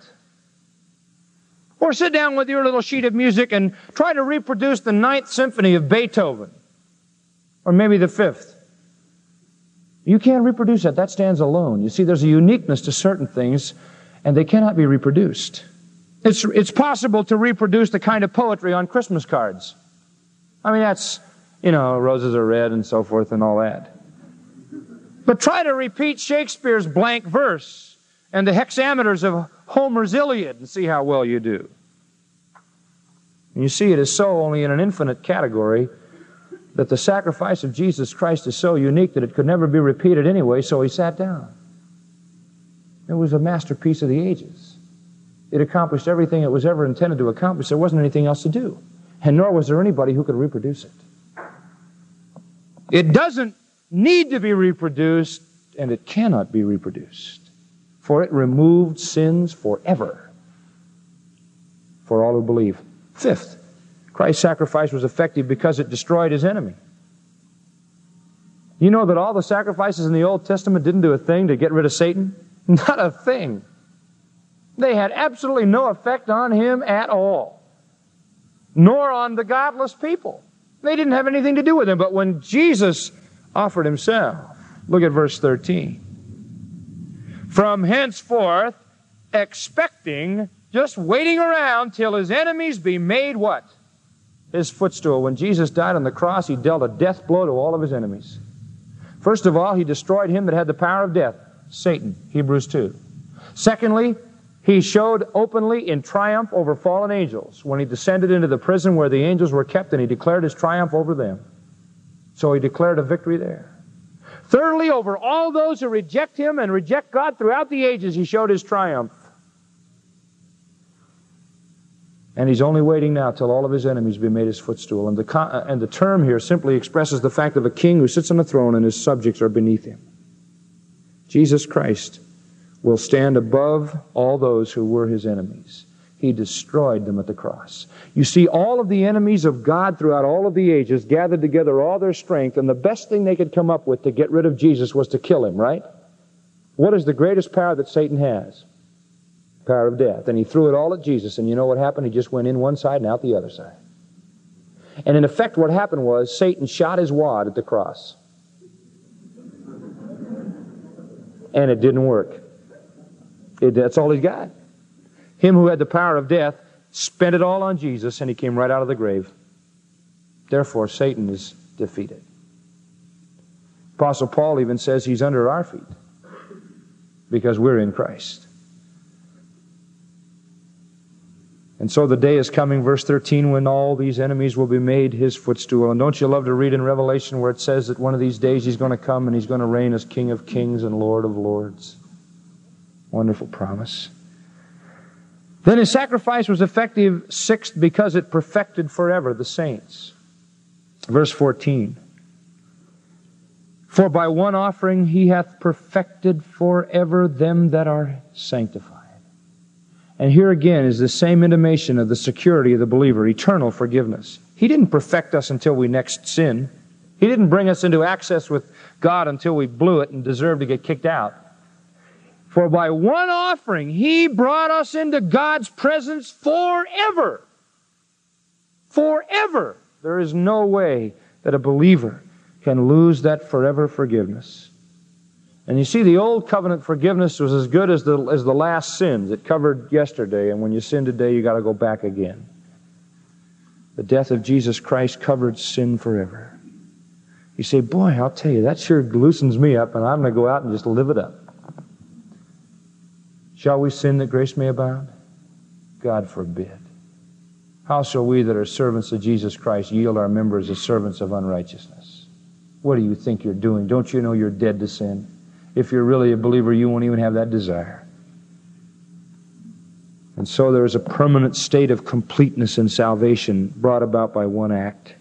Or sit down with your little sheet of music and try to reproduce the Ninth Symphony of Beethoven. Or maybe the Fifth. You can't reproduce that. That stands alone. You see, there's a uniqueness to certain things, and they cannot be reproduced. It's, it's possible to reproduce the kind of poetry on Christmas cards. I mean, that's, you know, roses are red and so forth and all that. But try to repeat Shakespeare's blank verse and the hexameters of Homer's Iliad and see how well you do. And you see, it is so only in an infinite category that the sacrifice of Jesus Christ is so unique that it could never be repeated anyway, so he sat down. It was a masterpiece of the ages. It accomplished everything it was ever intended to accomplish. There wasn't anything else to do. And nor was there anybody who could reproduce it. It doesn't need to be reproduced, and it cannot be reproduced. For it removed sins forever for all who believe. Fifth, Christ's sacrifice was effective because it destroyed his enemy. You know that all the sacrifices in the Old Testament didn't do a thing to get rid of Satan? Not a thing. They had absolutely no effect on him at all, nor on the godless people. They didn't have anything to do with him. But when Jesus offered himself, look at verse thirteen. From henceforth, expecting, just waiting around till his enemies be made what? His footstool. When Jesus died on the cross, he dealt a death blow to all of his enemies. First of all, he destroyed him that had the power of death, Satan, Hebrews two. Secondly, He showed openly in triumph over fallen angels when he descended into the prison where the angels were kept, and he declared his triumph over them. So he declared a victory there. Thirdly, over all those who reject him and reject God throughout the ages, he showed his triumph. And he's only waiting now till all of his enemies be made his footstool. And the, uh, and the term here simply expresses the fact of a king who sits on a throne and his subjects are beneath him. Jesus Christ will stand above all those who were his enemies. He destroyed them at the cross. You see, all of the enemies of God throughout all of the ages gathered together all their strength, and the best thing they could come up with to get rid of Jesus was to kill him, right? What is the greatest power that Satan has? Power of death. And he threw it all at Jesus, and you know what happened? He just went in one side and out the other side. And in effect, what happened was Satan shot his wad at the cross. And it didn't work. It, that's all he's got. Him who had the power of death spent it all on Jesus, and he came right out of the grave. Therefore, Satan is defeated. Apostle Paul even says he's under our feet because we're in Christ. And so the day is coming, verse thirteen, when all these enemies will be made his footstool. And don't you love to read in Revelation where it says that one of these days he's going to come and he's going to reign as King of kings and Lord of lords. Wonderful promise. Then his sacrifice was effective, sixth, because it perfected forever the saints. Verse fourteen. For by one offering he hath perfected forever them that are sanctified. And here again is the same intimation of the security of the believer, eternal forgiveness. He didn't perfect us until we next sin. He didn't bring us into access with God until we blew it and deserved to get kicked out. For by one offering he brought us into God's presence forever. Forever. There is no way that a believer can lose that forever forgiveness. And you see, the old covenant forgiveness was as good as the, as the last sins. It covered yesterday, and when you sin today, you got to go back again. The death of Jesus Christ covered sin forever. You say, boy, I'll tell you, that sure loosens me up, and I'm going to go out and just live it up. Shall we sin that grace may abound? God forbid. How shall we that are servants of Jesus Christ yield our members as servants of unrighteousness? What do you think you're doing? Don't you know you're dead to sin? If you're really a believer, you won't even have that desire. And so there is a permanent state of completeness in salvation brought about by one act.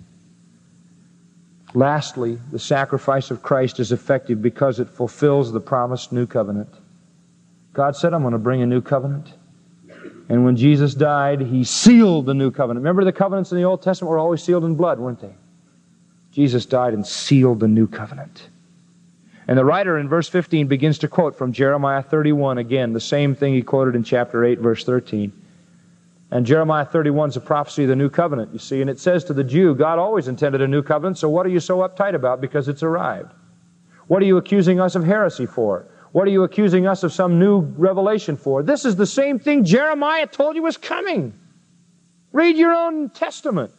Lastly, the sacrifice of Christ is effective because it fulfills the promised new covenant. God said, I'm going to bring a new covenant. And when Jesus died, He sealed the new covenant. Remember, the covenants in the Old Testament were always sealed in blood, weren't they? Jesus died and sealed the new covenant. And the writer in verse fifteen begins to quote from Jeremiah thirty-one, again, the same thing he quoted in chapter eight, verse thirteen. And Jeremiah thirty-one is a prophecy of the new covenant, you see. And it says to the Jew, God always intended a new covenant, so what are you so uptight about because it's arrived? What are you accusing us of heresy for? What are you accusing us of some new revelation for? This is the same thing Jeremiah told you was coming. Read your own testament.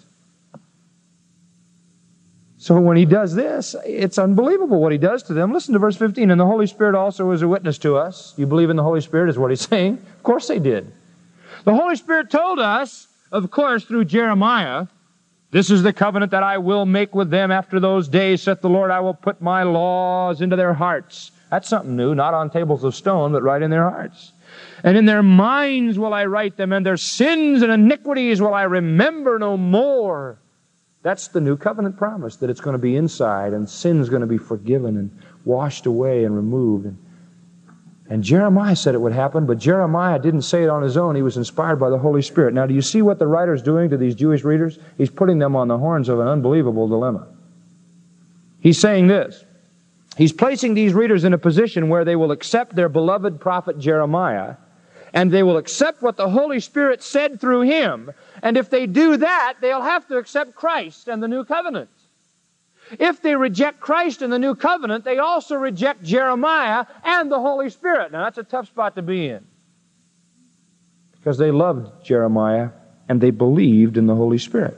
So when he does this, it's unbelievable what he does to them. Listen to verse fifteen. And the Holy Spirit also is a witness to us. You believe in the Holy Spirit is what he's saying. Of course they did. The Holy Spirit told us, of course, through Jeremiah, this is the covenant that I will make with them after those days, saith the Lord, I will put my laws into their hearts. That's something new, not on tables of stone, but right in their hearts. And in their minds will I write them, and their sins and iniquities will I remember no more. That's the new covenant promise, that it's going to be inside, and sin's going to be forgiven and washed away and removed. And, and Jeremiah said it would happen, but Jeremiah didn't say it on his own. He was inspired by the Holy Spirit. Now, do you see what the writer's doing to these Jewish readers? He's putting them on the horns of an unbelievable dilemma. He's saying this. He's placing these readers in a position where they will accept their beloved prophet Jeremiah, and they will accept what the Holy Spirit said through him. And if they do that, they'll have to accept Christ and the new covenant. If they reject Christ and the new covenant, they also reject Jeremiah and the Holy Spirit. Now, that's a tough spot to be in, because they loved Jeremiah and they believed in the Holy Spirit.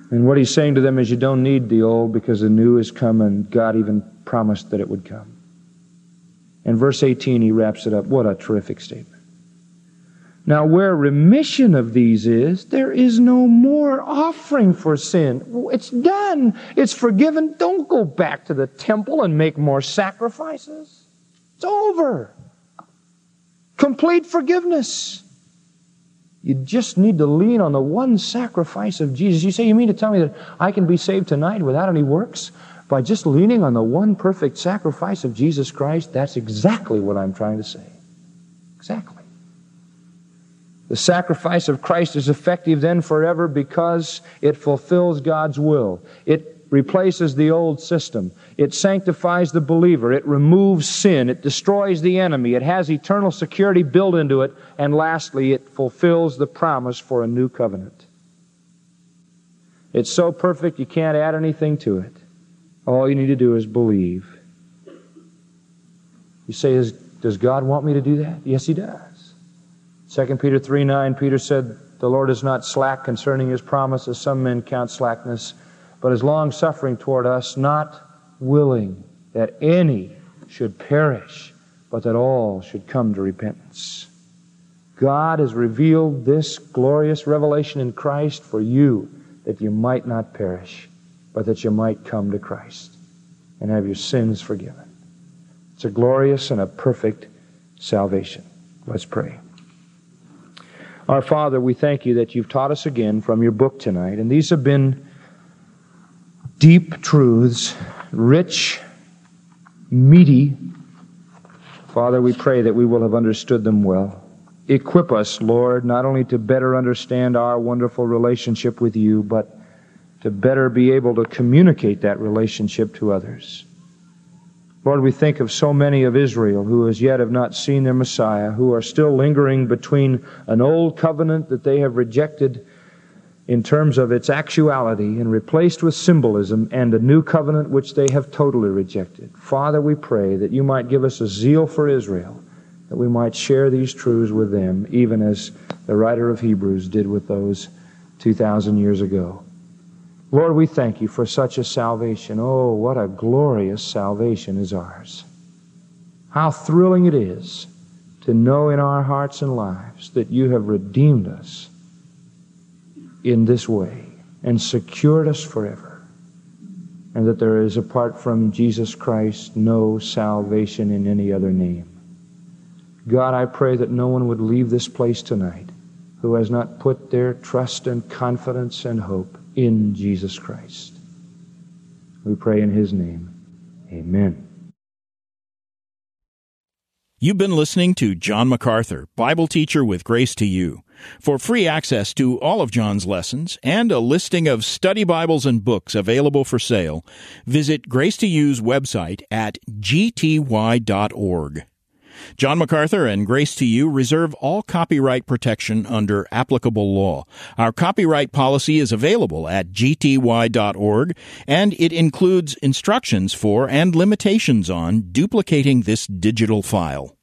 And what he's saying to them is, you don't need the old because the new is come, and God even promised that it would come. In verse eighteen, he wraps it up. What a terrific statement. Now, where remission of these is, there is no more offering for sin. It's done. It's forgiven. Don't go back to the temple and make more sacrifices. It's over. Complete forgiveness. You just need to lean on the one sacrifice of Jesus. You say, you mean to tell me that I can be saved tonight without any works? By just leaning on the one perfect sacrifice of Jesus Christ? That's exactly what I'm trying to say. Exactly. The sacrifice of Christ is effective then forever because it fulfills God's will. It replaces the old system. It sanctifies the believer. It removes sin. It destroys the enemy. It has eternal security built into it. And lastly, it fulfills the promise for a new covenant. It's so perfect you can't add anything to it. All you need to do is believe. You say, is, does God want me to do that? Yes, He does. Second Peter three nine, Peter said, the Lord is not slack concerning His promise, as some men count slackness, but is long-suffering toward us, not willing that any should perish, but that all should come to repentance. God has revealed this glorious revelation in Christ for you, that you might not perish, but that you might come to Christ and have your sins forgiven. It's a glorious and a perfect salvation. Let's pray. Our Father, we thank You that You've taught us again from Your book tonight, and these have been deep truths, rich, meaty. Father, we pray that we will have understood them well. Equip us, Lord, not only to better understand our wonderful relationship with You, but to better be able to communicate that relationship to others. Lord, we think of so many of Israel who as yet have not seen their Messiah, who are still lingering between an old covenant that they have rejected in terms of its actuality and replaced with symbolism, and a new covenant which they have totally rejected. Father, we pray that You might give us a zeal for Israel, that we might share these truths with them, even as the writer of Hebrews did with those two thousand years ago. Lord, we thank You for such a salvation. Oh, what a glorious salvation is ours. How thrilling it is to know in our hearts and lives that You have redeemed us in this way and secured us forever, and that there is, apart from Jesus Christ, no salvation in any other name. God, I pray that no one would leave this place tonight who has not put their trust and confidence and hope in Jesus Christ. We pray in His name. Amen. You've been listening to John MacArthur, Bible teacher with Grace to You. For free access to all of John's lessons and a listing of study Bibles and books available for sale, visit Grace to You's website at g t y dot org. John MacArthur and Grace to You reserve all copyright protection under applicable law. Our copyright policy is available at g t y dot org, and it includes instructions for and limitations on duplicating this digital file.